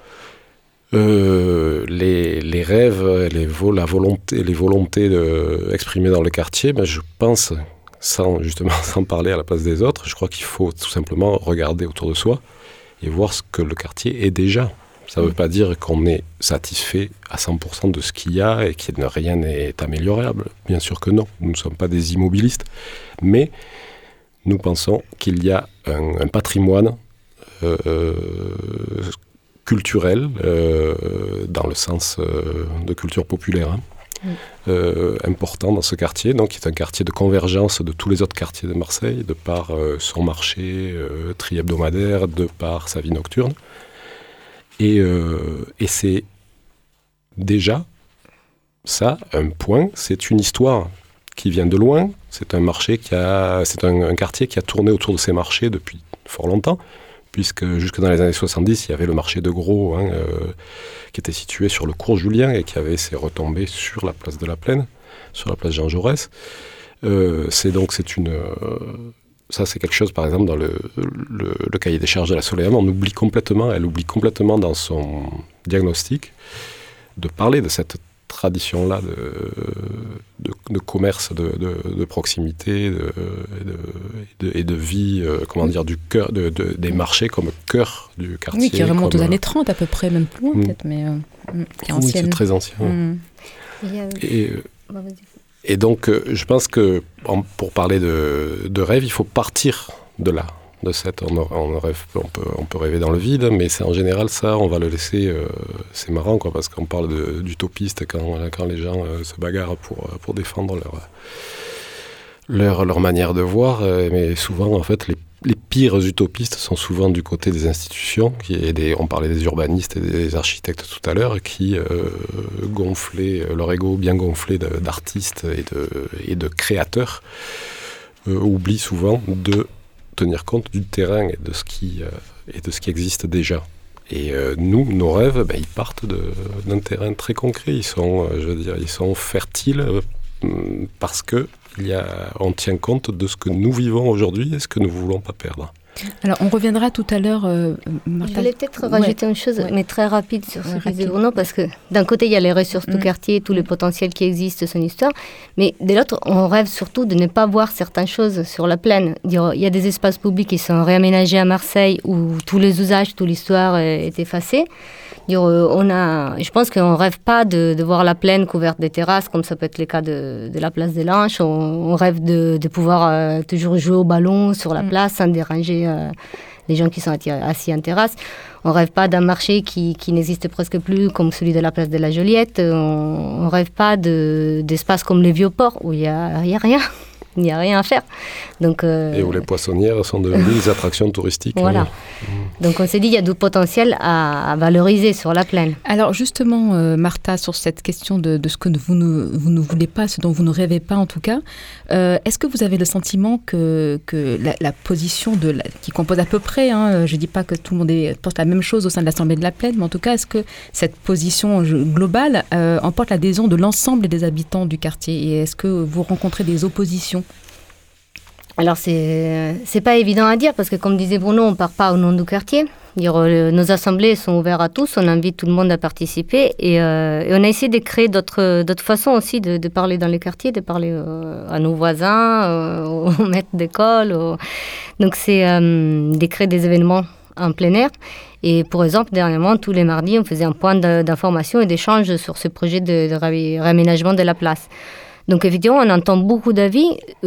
les rêves, les volontés exprimées dans le quartier, je pense, sans parler à la place des autres, je crois qu'il faut tout simplement regarder autour de soi et voir ce que le quartier est déjà. Ça ne veut pas dire qu'on est satisfait à 100% de ce qu'il y a et que rien n'est améliorable. Bien sûr que non, nous ne sommes pas des immobilistes, mais nous pensons qu'il y a un patrimoine culturel, dans le sens de culture populaire, important dans ce quartier, donc qui est un quartier de convergence de tous les autres quartiers de Marseille, de par son marché tri-hebdomadaire, de par sa vie nocturne. Et c'est déjà ça, un point, c'est une histoire qui vient de loin, c'est un marché c'est un quartier qui a tourné autour de ces marchés depuis fort longtemps, puisque jusque dans les années 70, il y avait le marché de Gros, qui était situé sur le cours Julien et qui avait ses retombées sur la place de la Plaine, sur la place Jean Jaurès. Ça, c'est quelque chose, par exemple, dans le cahier des charges de la Soleam, elle oublie complètement dans son diagnostic de parler de cette tradition-là de commerce, de proximité et de vie, du cœur, des marchés comme cœur du quartier. Oui, qui remonte aux années 30 à peu près, même plus loin peut-être, mais qui est ancienne. C'est très ancien. Et donc, je pense que pour parler de rêve, il faut partir de là. On peut rêver dans le vide, mais c'est en général ça, on va le laisser. C'est marrant, parce qu'on parle d'utopistes quand les gens se bagarrent pour défendre leur manière de voir, mais souvent, en fait, les pires utopistes sont souvent du côté des institutions, on parlait des urbanistes et des architectes tout à l'heure, qui gonflaient leur ego bien gonflé d'artistes et de créateurs, oublient souvent de tenir compte du terrain et de ce qui existe déjà. Et nos rêves, ils partent d'un terrain très concret. Ils sont fertiles parce que on tient compte de ce que nous vivons aujourd'hui et ce que nous ne voulons pas perdre. Alors, on reviendra tout à l'heure, Martha. Je voulais peut-être rajouter une chose, mais très rapide sur ce que disait Bruno, parce que d'un côté, il y a les ressources du quartier, tous les potentiels qui existent, son histoire, mais de l'autre, on rêve surtout de ne pas voir certaines choses sur la plaine. Il y a des espaces publics qui sont réaménagés à Marseille où tous les usages, toute l'histoire est effacée. Je pense qu'on ne rêve pas de voir la plaine couverte des terrasses, comme ça peut être le cas de la place des Lanches. On rêve de pouvoir toujours jouer au ballon sur la place sans déranger les gens qui sont assis en terrasse. On ne rêve pas d'un marché qui n'existe presque plus, comme celui de la place de la Joliette. On ne rêve pas d'espaces comme les Vieux-Ports, où il n'y a rien. Il n'y a rien à faire. Donc, et où les poissonnières sont devenues des attractions touristiques. Voilà. Donc on s'est dit qu'il y a du potentiel à valoriser sur la plaine. Alors justement, Martha, sur cette question de ce que vous ne voulez pas, ce dont vous ne rêvez pas en tout cas, est-ce que vous avez le sentiment que la position qui compose à peu près, je ne dis pas que tout le monde pense la même chose au sein de l'Assemblée de la Plaine, mais en tout cas, est-ce que cette position globale emporte l'adhésion de l'ensemble des habitants du quartier, et est-ce que vous rencontrez des oppositions ? Alors, c'est pas évident à dire, parce que comme disait Bruno, on ne part pas au nom du quartier. Nos assemblées sont ouvertes à tous, on invite tout le monde à participer, et on a essayé de créer d'autres façons aussi de parler dans les quartiers, de parler à nos voisins, aux maîtres d'école. Donc, c'est de créer des événements en plein air. Et pour exemple, dernièrement, tous les mardis, on faisait un point d'information et d'échange sur ce projet de réaménagement de la place. Donc effectivement, on entend beaucoup d'avis,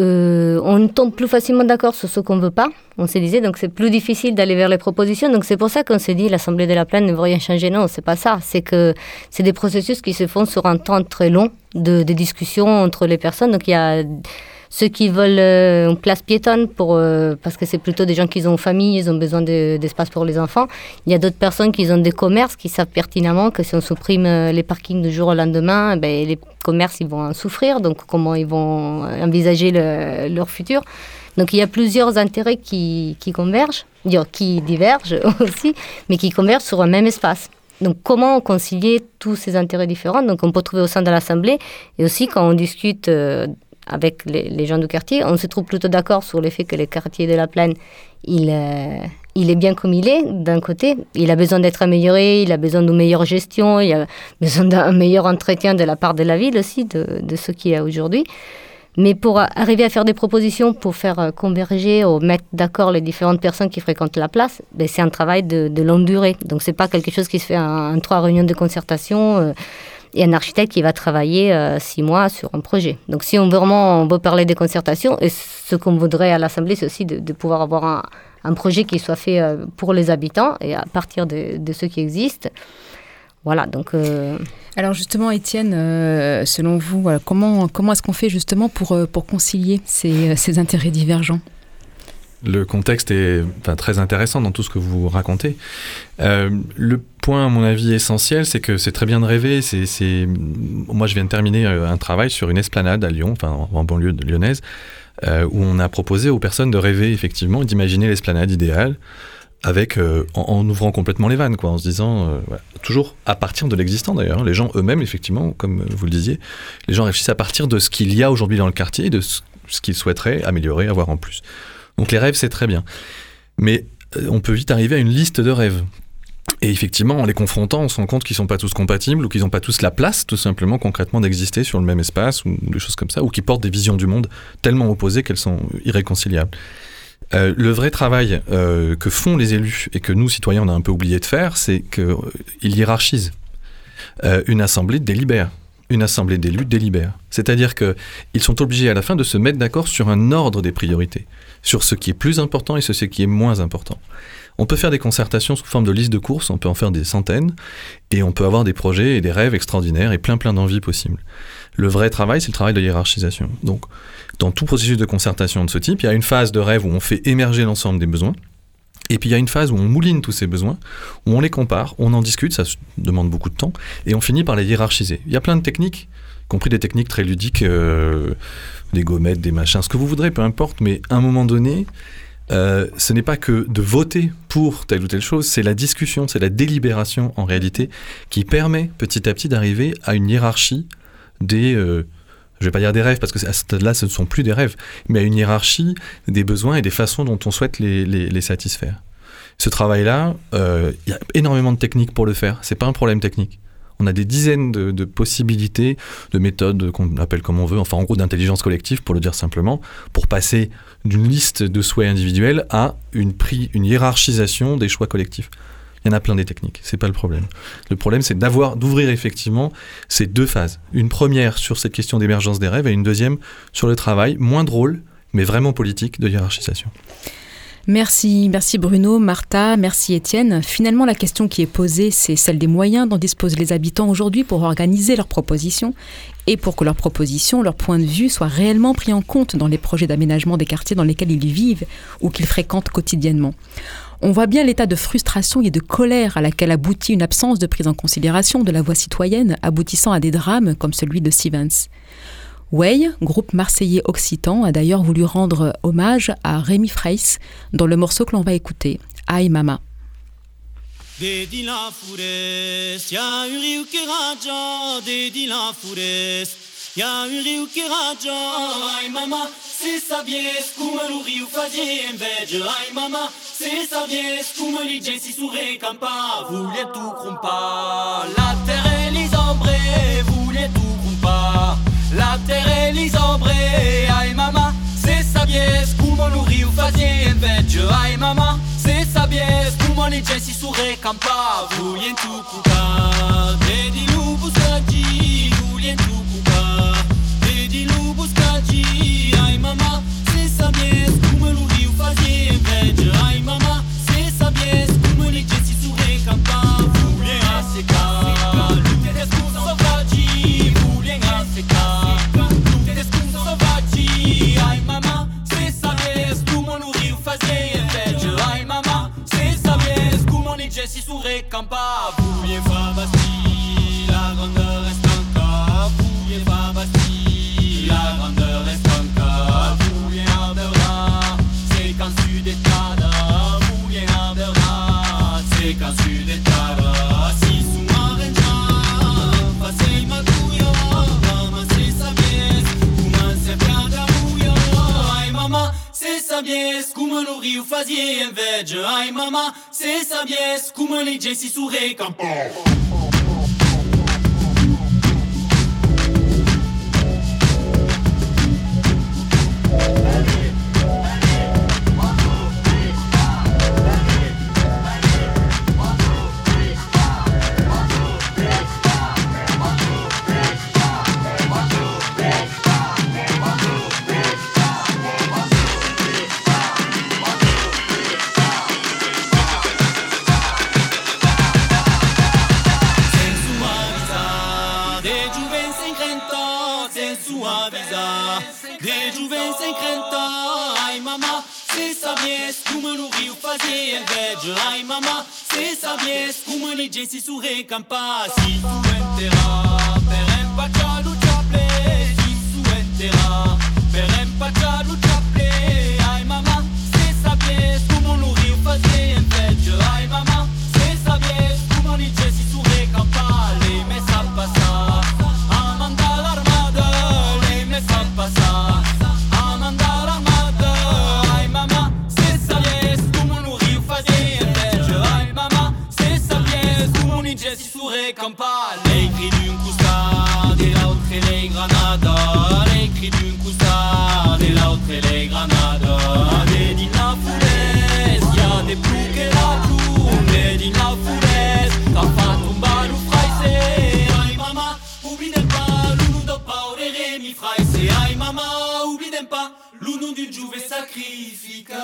on tombe plus facilement d'accord sur ce qu'on ne veut pas, on se disait, donc c'est plus difficile d'aller vers les propositions, donc c'est pour ça qu'on s'est dit l'Assemblée de la Plaine ne veut rien changer. Non, c'est pas ça, c'est que c'est des processus qui se font sur un temps très long de discussion entre les personnes. Donc il y a ceux qui veulent une place piétonne parce que c'est plutôt des gens qui ont famille, ils ont besoin d'espace pour les enfants. Il y a d'autres personnes qui ont des commerces qui savent pertinemment que si on supprime les parkings du jour au lendemain, les commerces ils vont en souffrir. Donc comment ils vont envisager leur futur. Donc il y a plusieurs intérêts qui convergent, qui divergent aussi, mais qui convergent sur un même espace. Donc, comment concilier tous ces intérêts différents? Donc, on peut trouver au sein de l'Assemblée, et aussi quand on discute avec les gens du quartier, on se trouve plutôt d'accord sur le fait que le quartier de la Plaine, il est bien comme il est, d'un côté. Il a besoin d'être amélioré, il a besoin d'une meilleure gestion, il a besoin d'un meilleur entretien de la part de la ville aussi, de ce qu'il y a aujourd'hui. Mais pour arriver à faire des propositions, pour faire converger ou mettre d'accord les différentes personnes qui fréquentent la place, c'est un travail de longue durée. Donc ce n'est pas quelque chose qui se fait en 3 réunions de concertation et un architecte qui va travailler 6 mois sur un projet. Donc si on veut parler des concertations, et ce qu'on voudrait à l'Assemblée, c'est aussi de pouvoir avoir un projet qui soit fait pour les habitants et à partir de ceux qui existent. Voilà, donc... Alors justement, Étienne, selon vous, comment est-ce qu'on fait justement pour concilier ces intérêts divergents ? Le contexte est très intéressant dans tout ce que vous racontez. Le point, à mon avis, essentiel, c'est que c'est très bien de rêver. Moi, je viens de terminer un travail sur une esplanade à Lyon, en banlieue lyonnaise, où on a proposé aux personnes de rêver, effectivement, et d'imaginer l'esplanade idéale, avec, en ouvrant complètement les vannes, en se disant, toujours à partir de l'existant d'ailleurs. Les gens eux-mêmes, effectivement, comme vous le disiez, les gens réfléchissent à partir de ce qu'il y a aujourd'hui dans le quartier, de ce qu'ils souhaiteraient améliorer, avoir en plus. Donc les rêves, c'est très bien. Mais on peut vite arriver à une liste de rêves. Et effectivement, en les confrontant, on se rend compte qu'ils ne sont pas tous compatibles ou qu'ils n'ont pas tous la place, tout simplement, concrètement, d'exister sur le même espace ou des choses comme ça, ou qu'ils portent des visions du monde tellement opposées qu'elles sont irréconciliables. Le vrai travail que font les élus et que nous, citoyens, on a un peu oublié de faire, c'est qu'ils hiérarchisent. Une assemblée délibère. Une assemblée d'élus délibère. C'est-à-dire qu'ils sont obligés à la fin de se mettre d'accord sur un ordre des priorités, sur ce qui est plus important et sur ce qui est moins important. On peut faire des concertations sous forme de liste de courses, on peut en faire des centaines, et on peut avoir des projets et des rêves extraordinaires et plein d'envies possibles. Le vrai travail, c'est le travail de hiérarchisation. Donc, dans tout processus de concertation de ce type, il y a une phase de rêve où on fait émerger l'ensemble des besoins, et puis il y a une phase où on mouline tous ces besoins, où on les compare, on en discute, ça demande beaucoup de temps, et on finit par les hiérarchiser. Il y a plein de techniques, y compris des techniques très ludiques, des gommettes, des machins, ce que vous voudrez, peu importe, mais à un moment donné, ce n'est pas que de voter pour telle ou telle chose, c'est la discussion, c'est la délibération en réalité, qui permet petit à petit d'arriver à une hiérarchie des... je ne vais pas dire des rêves, parce que à ce stade-là, ce ne sont plus des rêves, mais à une hiérarchie des besoins et des façons dont on souhaite les satisfaire. Ce travail-là, il y a énormément de techniques pour le faire. Ce n'est pas un problème technique. On a des dizaines de possibilités, de méthodes qu'on appelle comme on veut, enfin en gros d'intelligence collective, pour le dire simplement, pour passer d'une liste de souhaits individuels à une hiérarchisation des choix collectifs. Il y en a plein des techniques, c'est pas le problème. Le problème, c'est d'ouvrir effectivement ces 2 phases. Une première sur cette question d'émergence des rêves et une deuxième sur le travail, moins drôle, mais vraiment politique, de hiérarchisation. Merci Bruno, Martha, merci Étienne. Finalement, la question qui est posée, c'est celle des moyens dont disposent les habitants aujourd'hui pour organiser leurs propositions et pour que leurs propositions, leurs points de vue soient réellement pris en compte dans les projets d'aménagement des quartiers dans lesquels ils vivent ou qu'ils fréquentent quotidiennement. On voit bien l'état de frustration et de colère à laquelle aboutit une absence de prise en considération de la voix citoyenne, aboutissant à des drames comme celui de Sivens. Way, groupe marseillais occitan, a d'ailleurs voulu rendre hommage à Rémi Freis dans le morceau que l'on va écouter, Aïe Mama. Dedi la forest, y'a un rio qui raja, dedi la forest, y'a un rio qui raja, aïe mama, se sabies come lo rio fazia inveja, aïe mama, se sabies come li gente si surrecampa, voulait tout crumpa, la terre et les ombrés, voulait tout crumpa, la terre et les ombrés, aïe mama, se sabies come lo rio fazia inveja, aïe mama, se sabies come li gente si surrecampa, voulait tout crumpa, dedi lu buscati, voulait tout crumpa, dedi lu buscati, aïe mama, se sabies come lo rio fazia inveja, aïe mama, se sabies come li gente si surrecampa, voulait assecar, lutte des scuse sauvaggi, voulait assecar, lutte des scuse sauvaggi, aïe mama, se sabies come lo rio fazia inveja, aïe mama, se sabies come li gente si surrecampa, voulait fa basti, la grandeur reste encore, voulait fa basti, la grandeur reste encore, voulait ardera, c'est quand sud est tada, voulait ardera, c'est quand sud est tada, si sous marenja, passei maguia, mama se sabies, come se piada muia, ai mama, se sabies come lo rio fazia inveja, ai mama, se sabies come li gente si surrecampa. peggio. Ai mamma, se sapessi come li gente su recampa. Si tu enterà per empacciare un ciaple. Si tu enterà per empacciare un ciaple. Ai mamma, se sapessi come lo rifase in peggio. Ai mamma, se sapessi come li gente su recampa. Lei me sa passare a mandare l'armata. Lei me sa passare a mandare l'armata. Ai mamma, se sapessi come lo rifase in peggio. Ai mamma, se sapessi come li gente su recampa. Lei crie d'un costard et l'autre les granades. Lei crie d'un costard et l'autre les granades. Des din la foulaise, y'a des plus que la tour. Des din la foulaise, t'as fait tomber le fraise. Ai mamma, oublie pas, l'uno de paure mi fraise. Ai mamma, oublie pas, l'uno d'une juve sacrifica.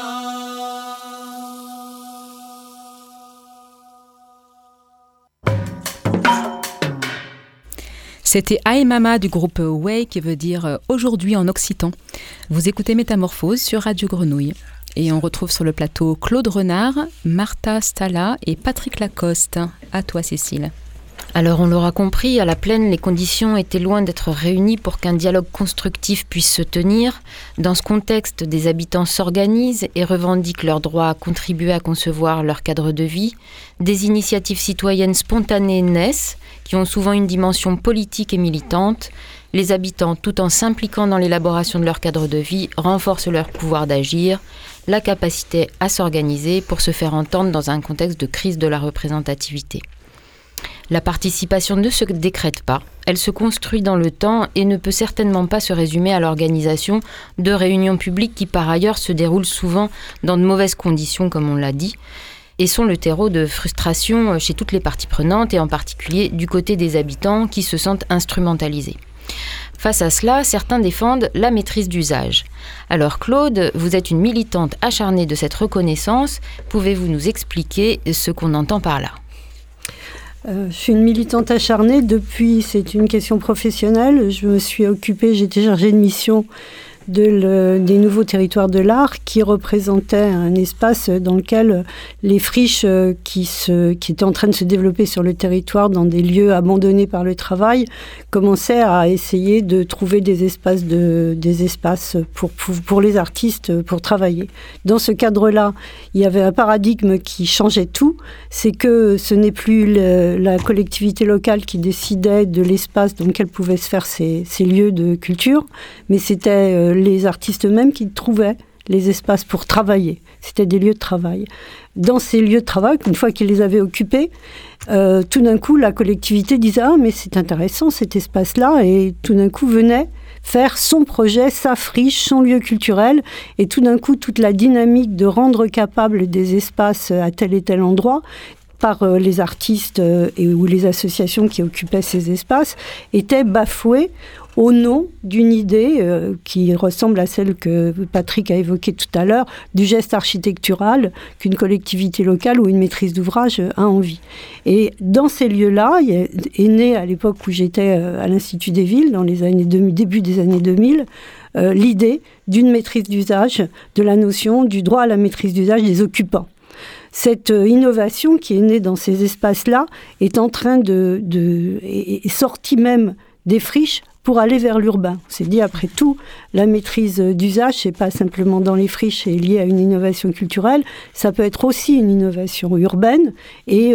C'était Aïe Mama du groupe Way, qui veut dire aujourd'hui en occitan. Vous écoutez Métamorphose sur Radio Grenouille. Et on retrouve sur le plateau Claude Renard, Martha Stalla et Patrick Lacoste. À toi, Cécile. Alors on l'aura compris, à la Plaine, les conditions étaient loin d'être réunies pour qu'un dialogue constructif puisse se tenir. Dans ce contexte, des habitants s'organisent et revendiquent leur droit à contribuer à concevoir leur cadre de vie. Des initiatives citoyennes spontanées naissent, qui ont souvent une dimension politique et militante. Les habitants, tout en s'impliquant dans l'élaboration de leur cadre de vie, renforcent leur pouvoir d'agir, la capacité à s'organiser pour se faire entendre dans un contexte de crise de la représentativité. La participation ne se décrète pas, elle se construit dans le temps et ne peut certainement pas se résumer à l'organisation de réunions publiques qui par ailleurs se déroulent souvent dans de mauvaises conditions, comme on l'a dit, et sont le terreau de frustration chez toutes les parties prenantes et en particulier du côté des habitants qui se sentent instrumentalisés. Face à cela, certains défendent la maîtrise d'usage. Alors Claude, vous êtes une militante acharnée de cette reconnaissance, pouvez-vous nous expliquer ce qu'on entend par là ? Je suis une militante acharnée depuis, c'est une question professionnelle. Je me suis occupée, j'étais chargée de mission des nouveaux territoires de l'art qui représentaient un espace dans lequel les friches qui étaient en train de se développer sur le territoire dans des lieux abandonnés par le travail commençaient à essayer de trouver des espaces pour les artistes pour travailler. Dans ce cadre-là, il y avait un paradigme qui changeait tout, c'est que ce n'est plus la collectivité locale qui décidait de l'espace dans lequel pouvaient se faire ces lieux de culture, mais c'était les artistes eux-mêmes qui trouvaient les espaces pour travailler. C'était des lieux de travail. Dans ces lieux de travail, une fois qu'ils les avaient occupés, tout d'un coup, la collectivité disait « Ah, mais c'est intéressant cet espace-là » et tout d'un coup venait faire son projet, sa friche, son lieu culturel. Et tout d'un coup, toute la dynamique de rendre capable des espaces à tel et tel endroit par les artistes ou les associations qui occupaient ces espaces était bafouée au nom d'une idée qui ressemble à celle que Patrick a évoquée tout à l'heure, du geste architectural qu'une collectivité locale ou une maîtrise d'ouvrage a envie. Et dans ces lieux-là, est née à l'époque où j'étais à l'Institut des Villes, dans les années début des années 2000, l'idée d'une maîtrise d'usage, de la notion du droit à la maîtrise d'usage des occupants. Cette innovation qui est née dans ces espaces-là est en train est sortie même des friches pour aller vers l'urbain. C'est dit, après tout, la maîtrise d'usage, c'est pas simplement dans les friches et lié à une innovation culturelle, ça peut être aussi une innovation urbaine. Et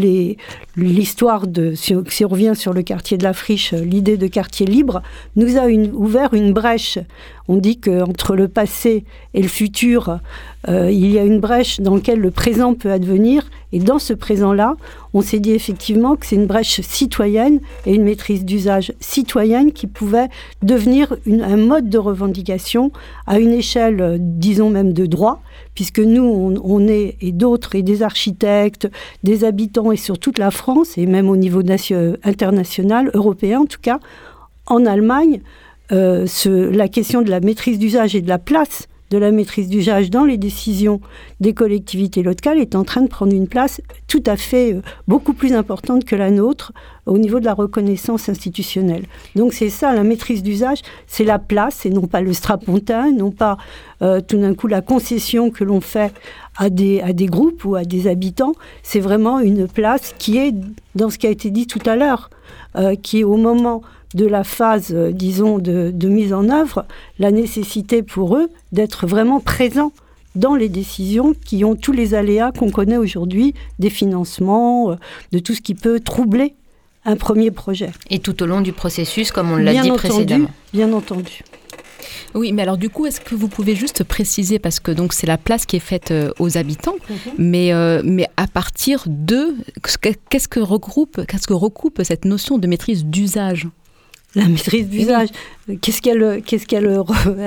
l'histoire si on revient sur le quartier de la Friche, l'idée de quartier libre, nous a ouvert une brèche. On dit qu'entre le passé et le futur, il y a une brèche dans laquelle le présent peut advenir. Et dans ce présent-là, on s'est dit effectivement que c'est une brèche citoyenne et une maîtrise d'usage citoyenne qui pouvait devenir un mode de revendication à une échelle, disons même de droit, puisque nous, on est, et d'autres, et des architectes, des habitants, et sur toute la France, et même au niveau international, européen en tout cas, en Allemagne, la question de la maîtrise d'usage et de la place de la maîtrise d'usage dans les décisions des collectivités locales est en train de prendre une place tout à fait beaucoup plus importante que la nôtre au niveau de la reconnaissance institutionnelle. Donc c'est ça, la maîtrise d'usage, c'est la place et non pas le strapontin, non pas tout d'un coup la concession que l'on fait à des groupes ou à des habitants. C'est vraiment une place qui est dans ce qui a été dit tout à l'heure, qui est au moment de la phase, disons, de mise en œuvre, la nécessité pour eux d'être vraiment présents dans les décisions qui ont tous les aléas qu'on connaît aujourd'hui, des financements, de tout ce qui peut troubler un premier projet. Et tout au long du processus, comme on l'a dit précédemment. Bien entendu. Oui, mais alors du coup, est-ce que vous pouvez juste préciser, parce que donc c'est la place qui est faite aux habitants, mais à partir de qu'est-ce que recoupe cette notion de maîtrise d'usage ? La maîtrise d'usage, qu'est-ce qu'elle regroupe ?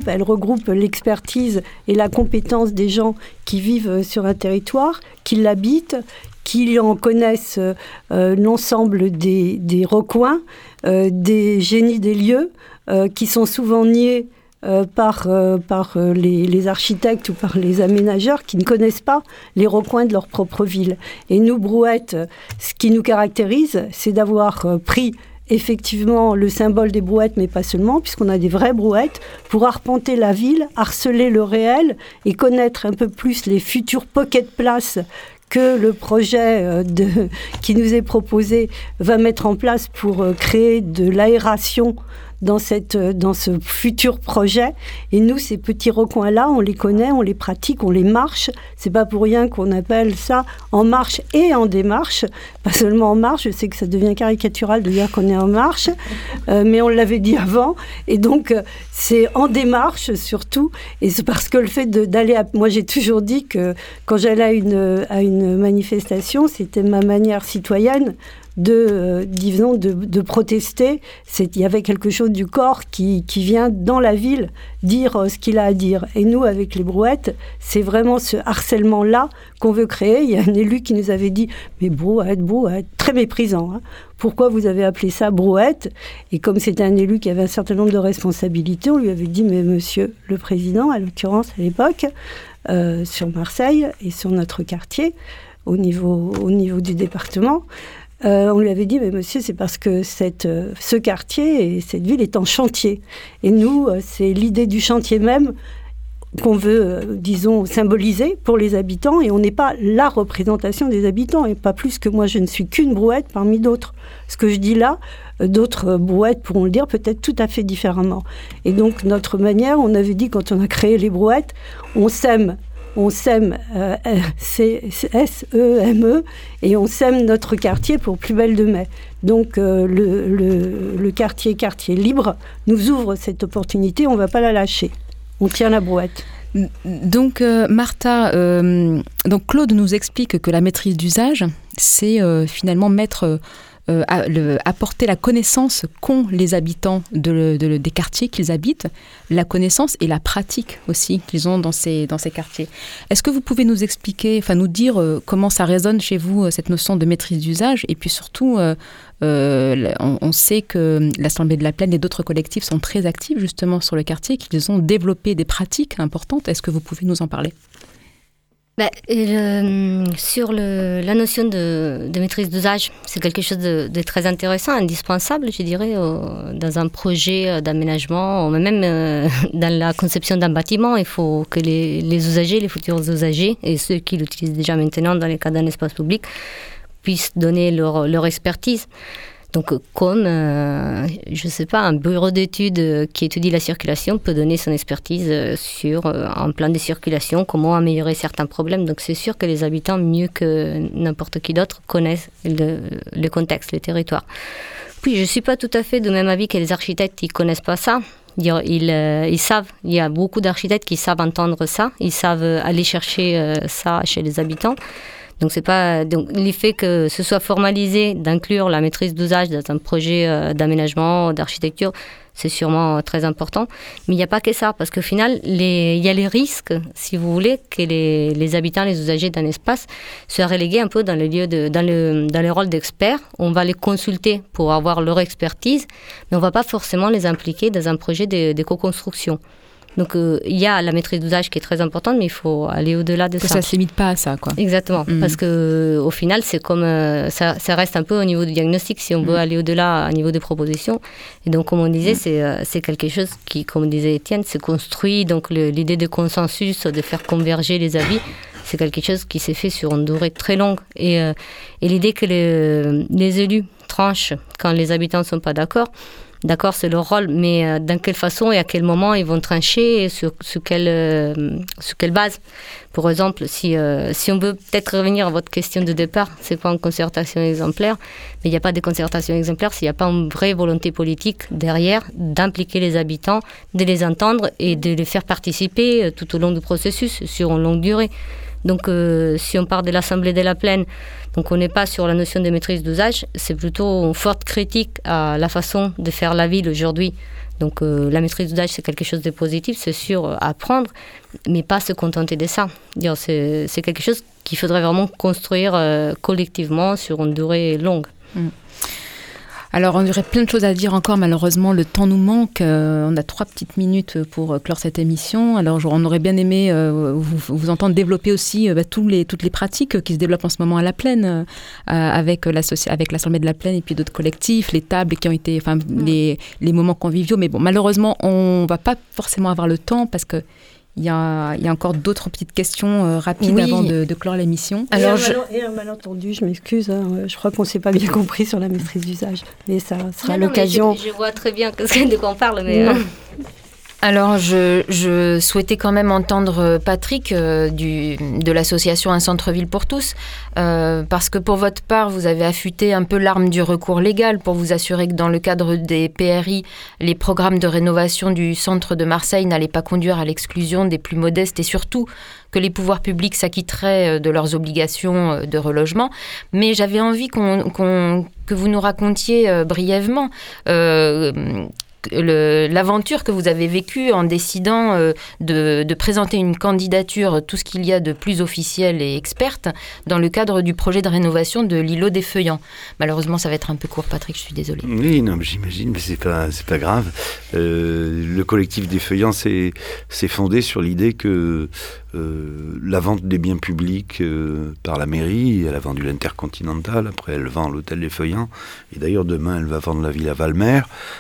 Elle regroupe l'expertise et la compétence des gens qui vivent sur un territoire, qui l'habitent, qui en connaissent l'ensemble des recoins, des génies des lieux, qui sont souvent niés par les architectes ou par les aménageurs qui ne connaissent pas les recoins de leur propre ville. Et nous, Brouette, ce qui nous caractérise, c'est d'avoir pris effectivement le symbole des brouettes, mais pas seulement, puisqu'on a des vraies brouettes, pour arpenter la ville, harceler le réel et connaître un peu plus les futurs pocket places que le projet qui nous est proposé va mettre en place pour créer de l'aération dans ce futur projet. Et nous, ces petits recoins-là, on les connaît, on les pratique, on les marche. C'est pas pour rien qu'on appelle ça en marche et en démarche. Pas seulement en marche, je sais que ça devient caricatural de dire qu'on est en marche, mais on l'avait dit avant. Et donc, c'est en démarche surtout. Et c'est parce que le fait d'aller... Moi, j'ai toujours dit que quand j'allais à une manifestation, c'était ma manière citoyenne de protester. Il y avait quelque chose du corps qui vient dans la ville dire ce qu'il a à dire. Et nous, avec les brouettes, c'est vraiment ce harcèlement-là qu'on veut créer. Il y a un élu qui nous avait dit « Mais brouette, très méprisant. Hein. Pourquoi vous avez appelé ça brouette ?» Et comme c'était un élu qui avait un certain nombre de responsabilités, on lui avait dit « Mais monsieur le président, à l'occurrence à l'époque, sur Marseille et sur notre quartier, au niveau du département, on lui avait dit, mais monsieur, c'est parce que ce quartier et cette ville est en chantier. Et nous, c'est l'idée du chantier même qu'on veut, disons, symboliser pour les habitants. Et on n'est pas la représentation des habitants. Et pas plus que moi, je ne suis qu'une brouette parmi d'autres. Ce que je dis là, d'autres brouettes pourront le dire peut-être tout à fait différemment. Et donc, notre manière, on avait dit, quand on a créé les brouettes, on sème, S-E-M-E, et on sème notre quartier pour Plus belle de mai. Donc le quartier libre nous ouvre cette opportunité, on ne va pas la lâcher. On tient la brouette. Donc Martha, donc Claude nous explique que la maîtrise d'usage, c'est finalement apporter la connaissance qu'ont les habitants des quartiers qu'ils habitent, la connaissance et la pratique aussi qu'ils ont dans ces quartiers. Est-ce que vous pouvez nous expliquer, nous dire comment ça résonne chez vous, cette notion de maîtrise d'usage, et puis surtout, on sait que l'Assemblée de la Plaine et d'autres collectifs sont très actifs justement sur le quartier, qu'ils ont développé des pratiques importantes. Est-ce que vous pouvez nous en parler ? Sur la notion de maîtrise d'usage, c'est quelque chose de très intéressant, indispensable, je dirais, dans un projet d'aménagement, même dans la conception d'un bâtiment. Il faut que les usagers, les futurs usagers, et ceux qui l'utilisent déjà maintenant dans les cas d'un espace public, puissent donner leur expertise. Donc, comme, je ne sais pas, un bureau d'études qui étudie la circulation peut donner son expertise sur un plan de circulation, comment améliorer certains problèmes. Donc, c'est sûr que les habitants, mieux que n'importe qui d'autre, connaissent le contexte, le territoire. Puis, je ne suis pas tout à fait de même avis que les architectes, ils ne connaissent pas ça. Ils savent, il y a beaucoup d'architectes qui savent entendre ça, ils savent aller chercher ça chez les habitants. Donc, l'effet que ce soit formalisé d'inclure la maîtrise d'usage dans un projet d'aménagement, d'architecture, c'est sûrement très important. Mais il n'y a pas que ça, parce qu'au final, il y a les risques, si vous voulez, que les habitants, les usagers d'un espace soient relégués un peu dans le rôle d'experts. On va les consulter pour avoir leur expertise, mais on ne va pas forcément les impliquer dans un projet de co-construction. Donc il y a la maîtrise d'usage qui est très importante, mais il faut aller au-delà de ça. Que ça ne se limite pas à ça, quoi. Exactement, parce qu'au final, c'est comme ça reste un peu au niveau du diagnostic, si on veut aller au-delà, au niveau des propositions. Et donc, comme on disait, c'est quelque chose qui, comme disait Étienne, se construit. Donc l'idée de consensus, de faire converger les avis, c'est quelque chose qui s'est fait sur une durée très longue. Et l'idée que les élus tranchent quand les habitants ne sont pas d'accord, c'est leur rôle, mais dans quelle façon et à quel moment ils vont trancher et sur quelle base. Par exemple, si on veut peut-être revenir à votre question de départ, c'est quoi une concertation exemplaire? Mais il n'y a pas de concertation exemplaire s'il n'y a pas une vraie volonté politique derrière d'impliquer les habitants, de les entendre et de les faire participer tout au long du processus sur une longue durée. Donc, si on part de l'Assemblée de la Plaine, donc on n'est pas sur la notion de maîtrise d'usage, c'est plutôt une forte critique à la façon de faire la ville aujourd'hui. Donc, la maîtrise d'usage, c'est quelque chose de positif, c'est sûr, à apprendre, mais pas se contenter de ça. C'est quelque chose qu'il faudrait vraiment construire collectivement sur une durée longue. Alors, on aurait plein de choses à dire encore. Malheureusement, le temps nous manque. On a 3 petites minutes pour clore cette émission. Alors, on aurait bien aimé vous entendre développer aussi toutes les pratiques qui se développent en ce moment à La Plaine, avec l'Assemblée de La Plaine et puis d'autres collectifs, les tables qui ont été, les moments conviviaux. Mais bon, malheureusement, on ne va pas forcément avoir le temps parce que il y a encore d'autres petites questions rapides avant de clore l'émission. Alors, un malentendu, je m'excuse, je crois qu'on ne s'est pas bien compris sur la maîtrise d'usage, mais ça sera l'occasion. Je vois très bien de quoi on parle, mais... Alors, je souhaitais quand même entendre Patrick de l'association Un Centre-Ville pour tous, parce que pour votre part, vous avez affûté un peu l'arme du recours légal pour vous assurer que dans le cadre des PRI, les programmes de rénovation du centre de Marseille n'allaient pas conduire à l'exclusion des plus modestes et surtout que les pouvoirs publics s'acquitteraient de leurs obligations de relogement. Mais j'avais envie que vous nous racontiez brièvement l'aventure que vous avez vécue en décidant de présenter une candidature, tout ce qu'il y a de plus officiel et experte, dans le cadre du projet de rénovation de l'îlot des Feuillants. Malheureusement, ça va être un peu court, Patrick, je suis désolée. Oui, non, mais j'imagine, mais c'est pas grave. Le collectif des Feuillants s'est fondé sur l'idée que la vente des biens publics par la mairie, elle a vendu l'Intercontinental, après elle vend l'hôtel des Feuillants, et d'ailleurs demain elle va vendre la Villa Valmer.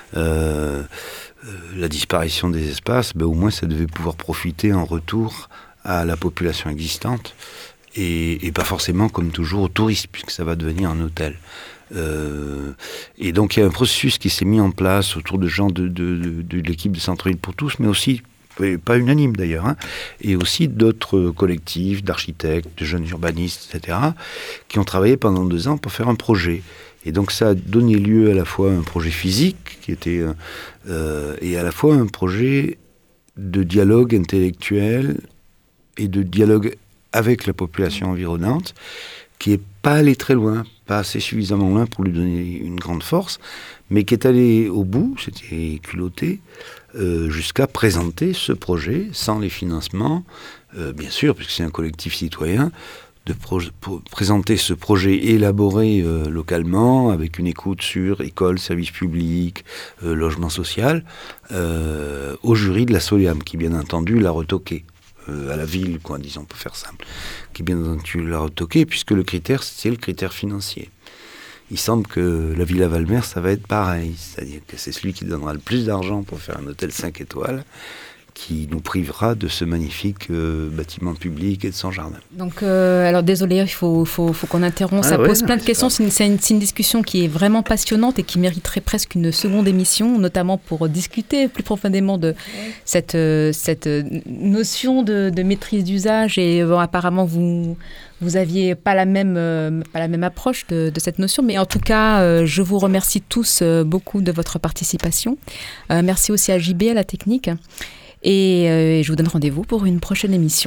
La disparition des espaces, au moins ça devait pouvoir profiter en retour à la population existante et pas forcément comme toujours aux touristes, puisque ça va devenir un hôtel. Et donc il y a un processus qui s'est mis en place autour de gens de l'équipe de Centre-Ville pour tous, mais aussi pas unanime d'ailleurs, et aussi d'autres collectifs d'architectes, de jeunes urbanistes, etc., qui ont travaillé pendant 2 ans pour faire un projet. Et donc ça a donné lieu à la fois à un projet physique, qui était, et à la fois un projet de dialogue intellectuel et de dialogue avec la population environnante, qui n'est pas allé très loin, pas assez suffisamment loin pour lui donner une grande force, mais qui est allé au bout, c'était culotté, jusqu'à présenter ce projet sans les financements, bien sûr, puisque c'est un collectif citoyen, pour présenter ce projet élaboré localement, avec une écoute sur école, services publics, logement social, au jury de la Soliam, qui bien entendu l'a retoqué. À la ville, disons, pour faire simple, qui bien entendu l'a retoqué, puisque le critère, c'est le critère financier. Il semble que la Villa Valmer, ça va être pareil, c'est-à-dire que c'est celui qui donnera le plus d'argent pour faire un hôtel 5 étoiles, qui nous privera de ce magnifique bâtiment public et de son jardin. Donc, alors désolé, il faut qu'on interrompe. Ça pose plein de questions. C'est une discussion qui est vraiment passionnante et qui mériterait presque une seconde émission, notamment pour discuter plus profondément de cette notion de maîtrise d'usage. Et apparemment, vous aviez pas la même approche de cette notion. Mais en tout cas, je vous remercie tous beaucoup de votre participation. Merci aussi à JB, à la technique. Et je vous donne rendez-vous pour une prochaine émission.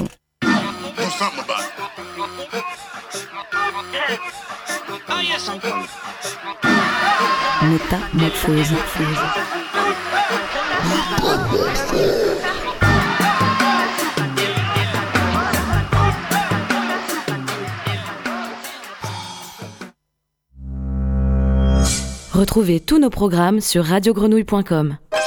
Métamorphose. Retrouvez tous nos programmes sur radiogrenouille.com.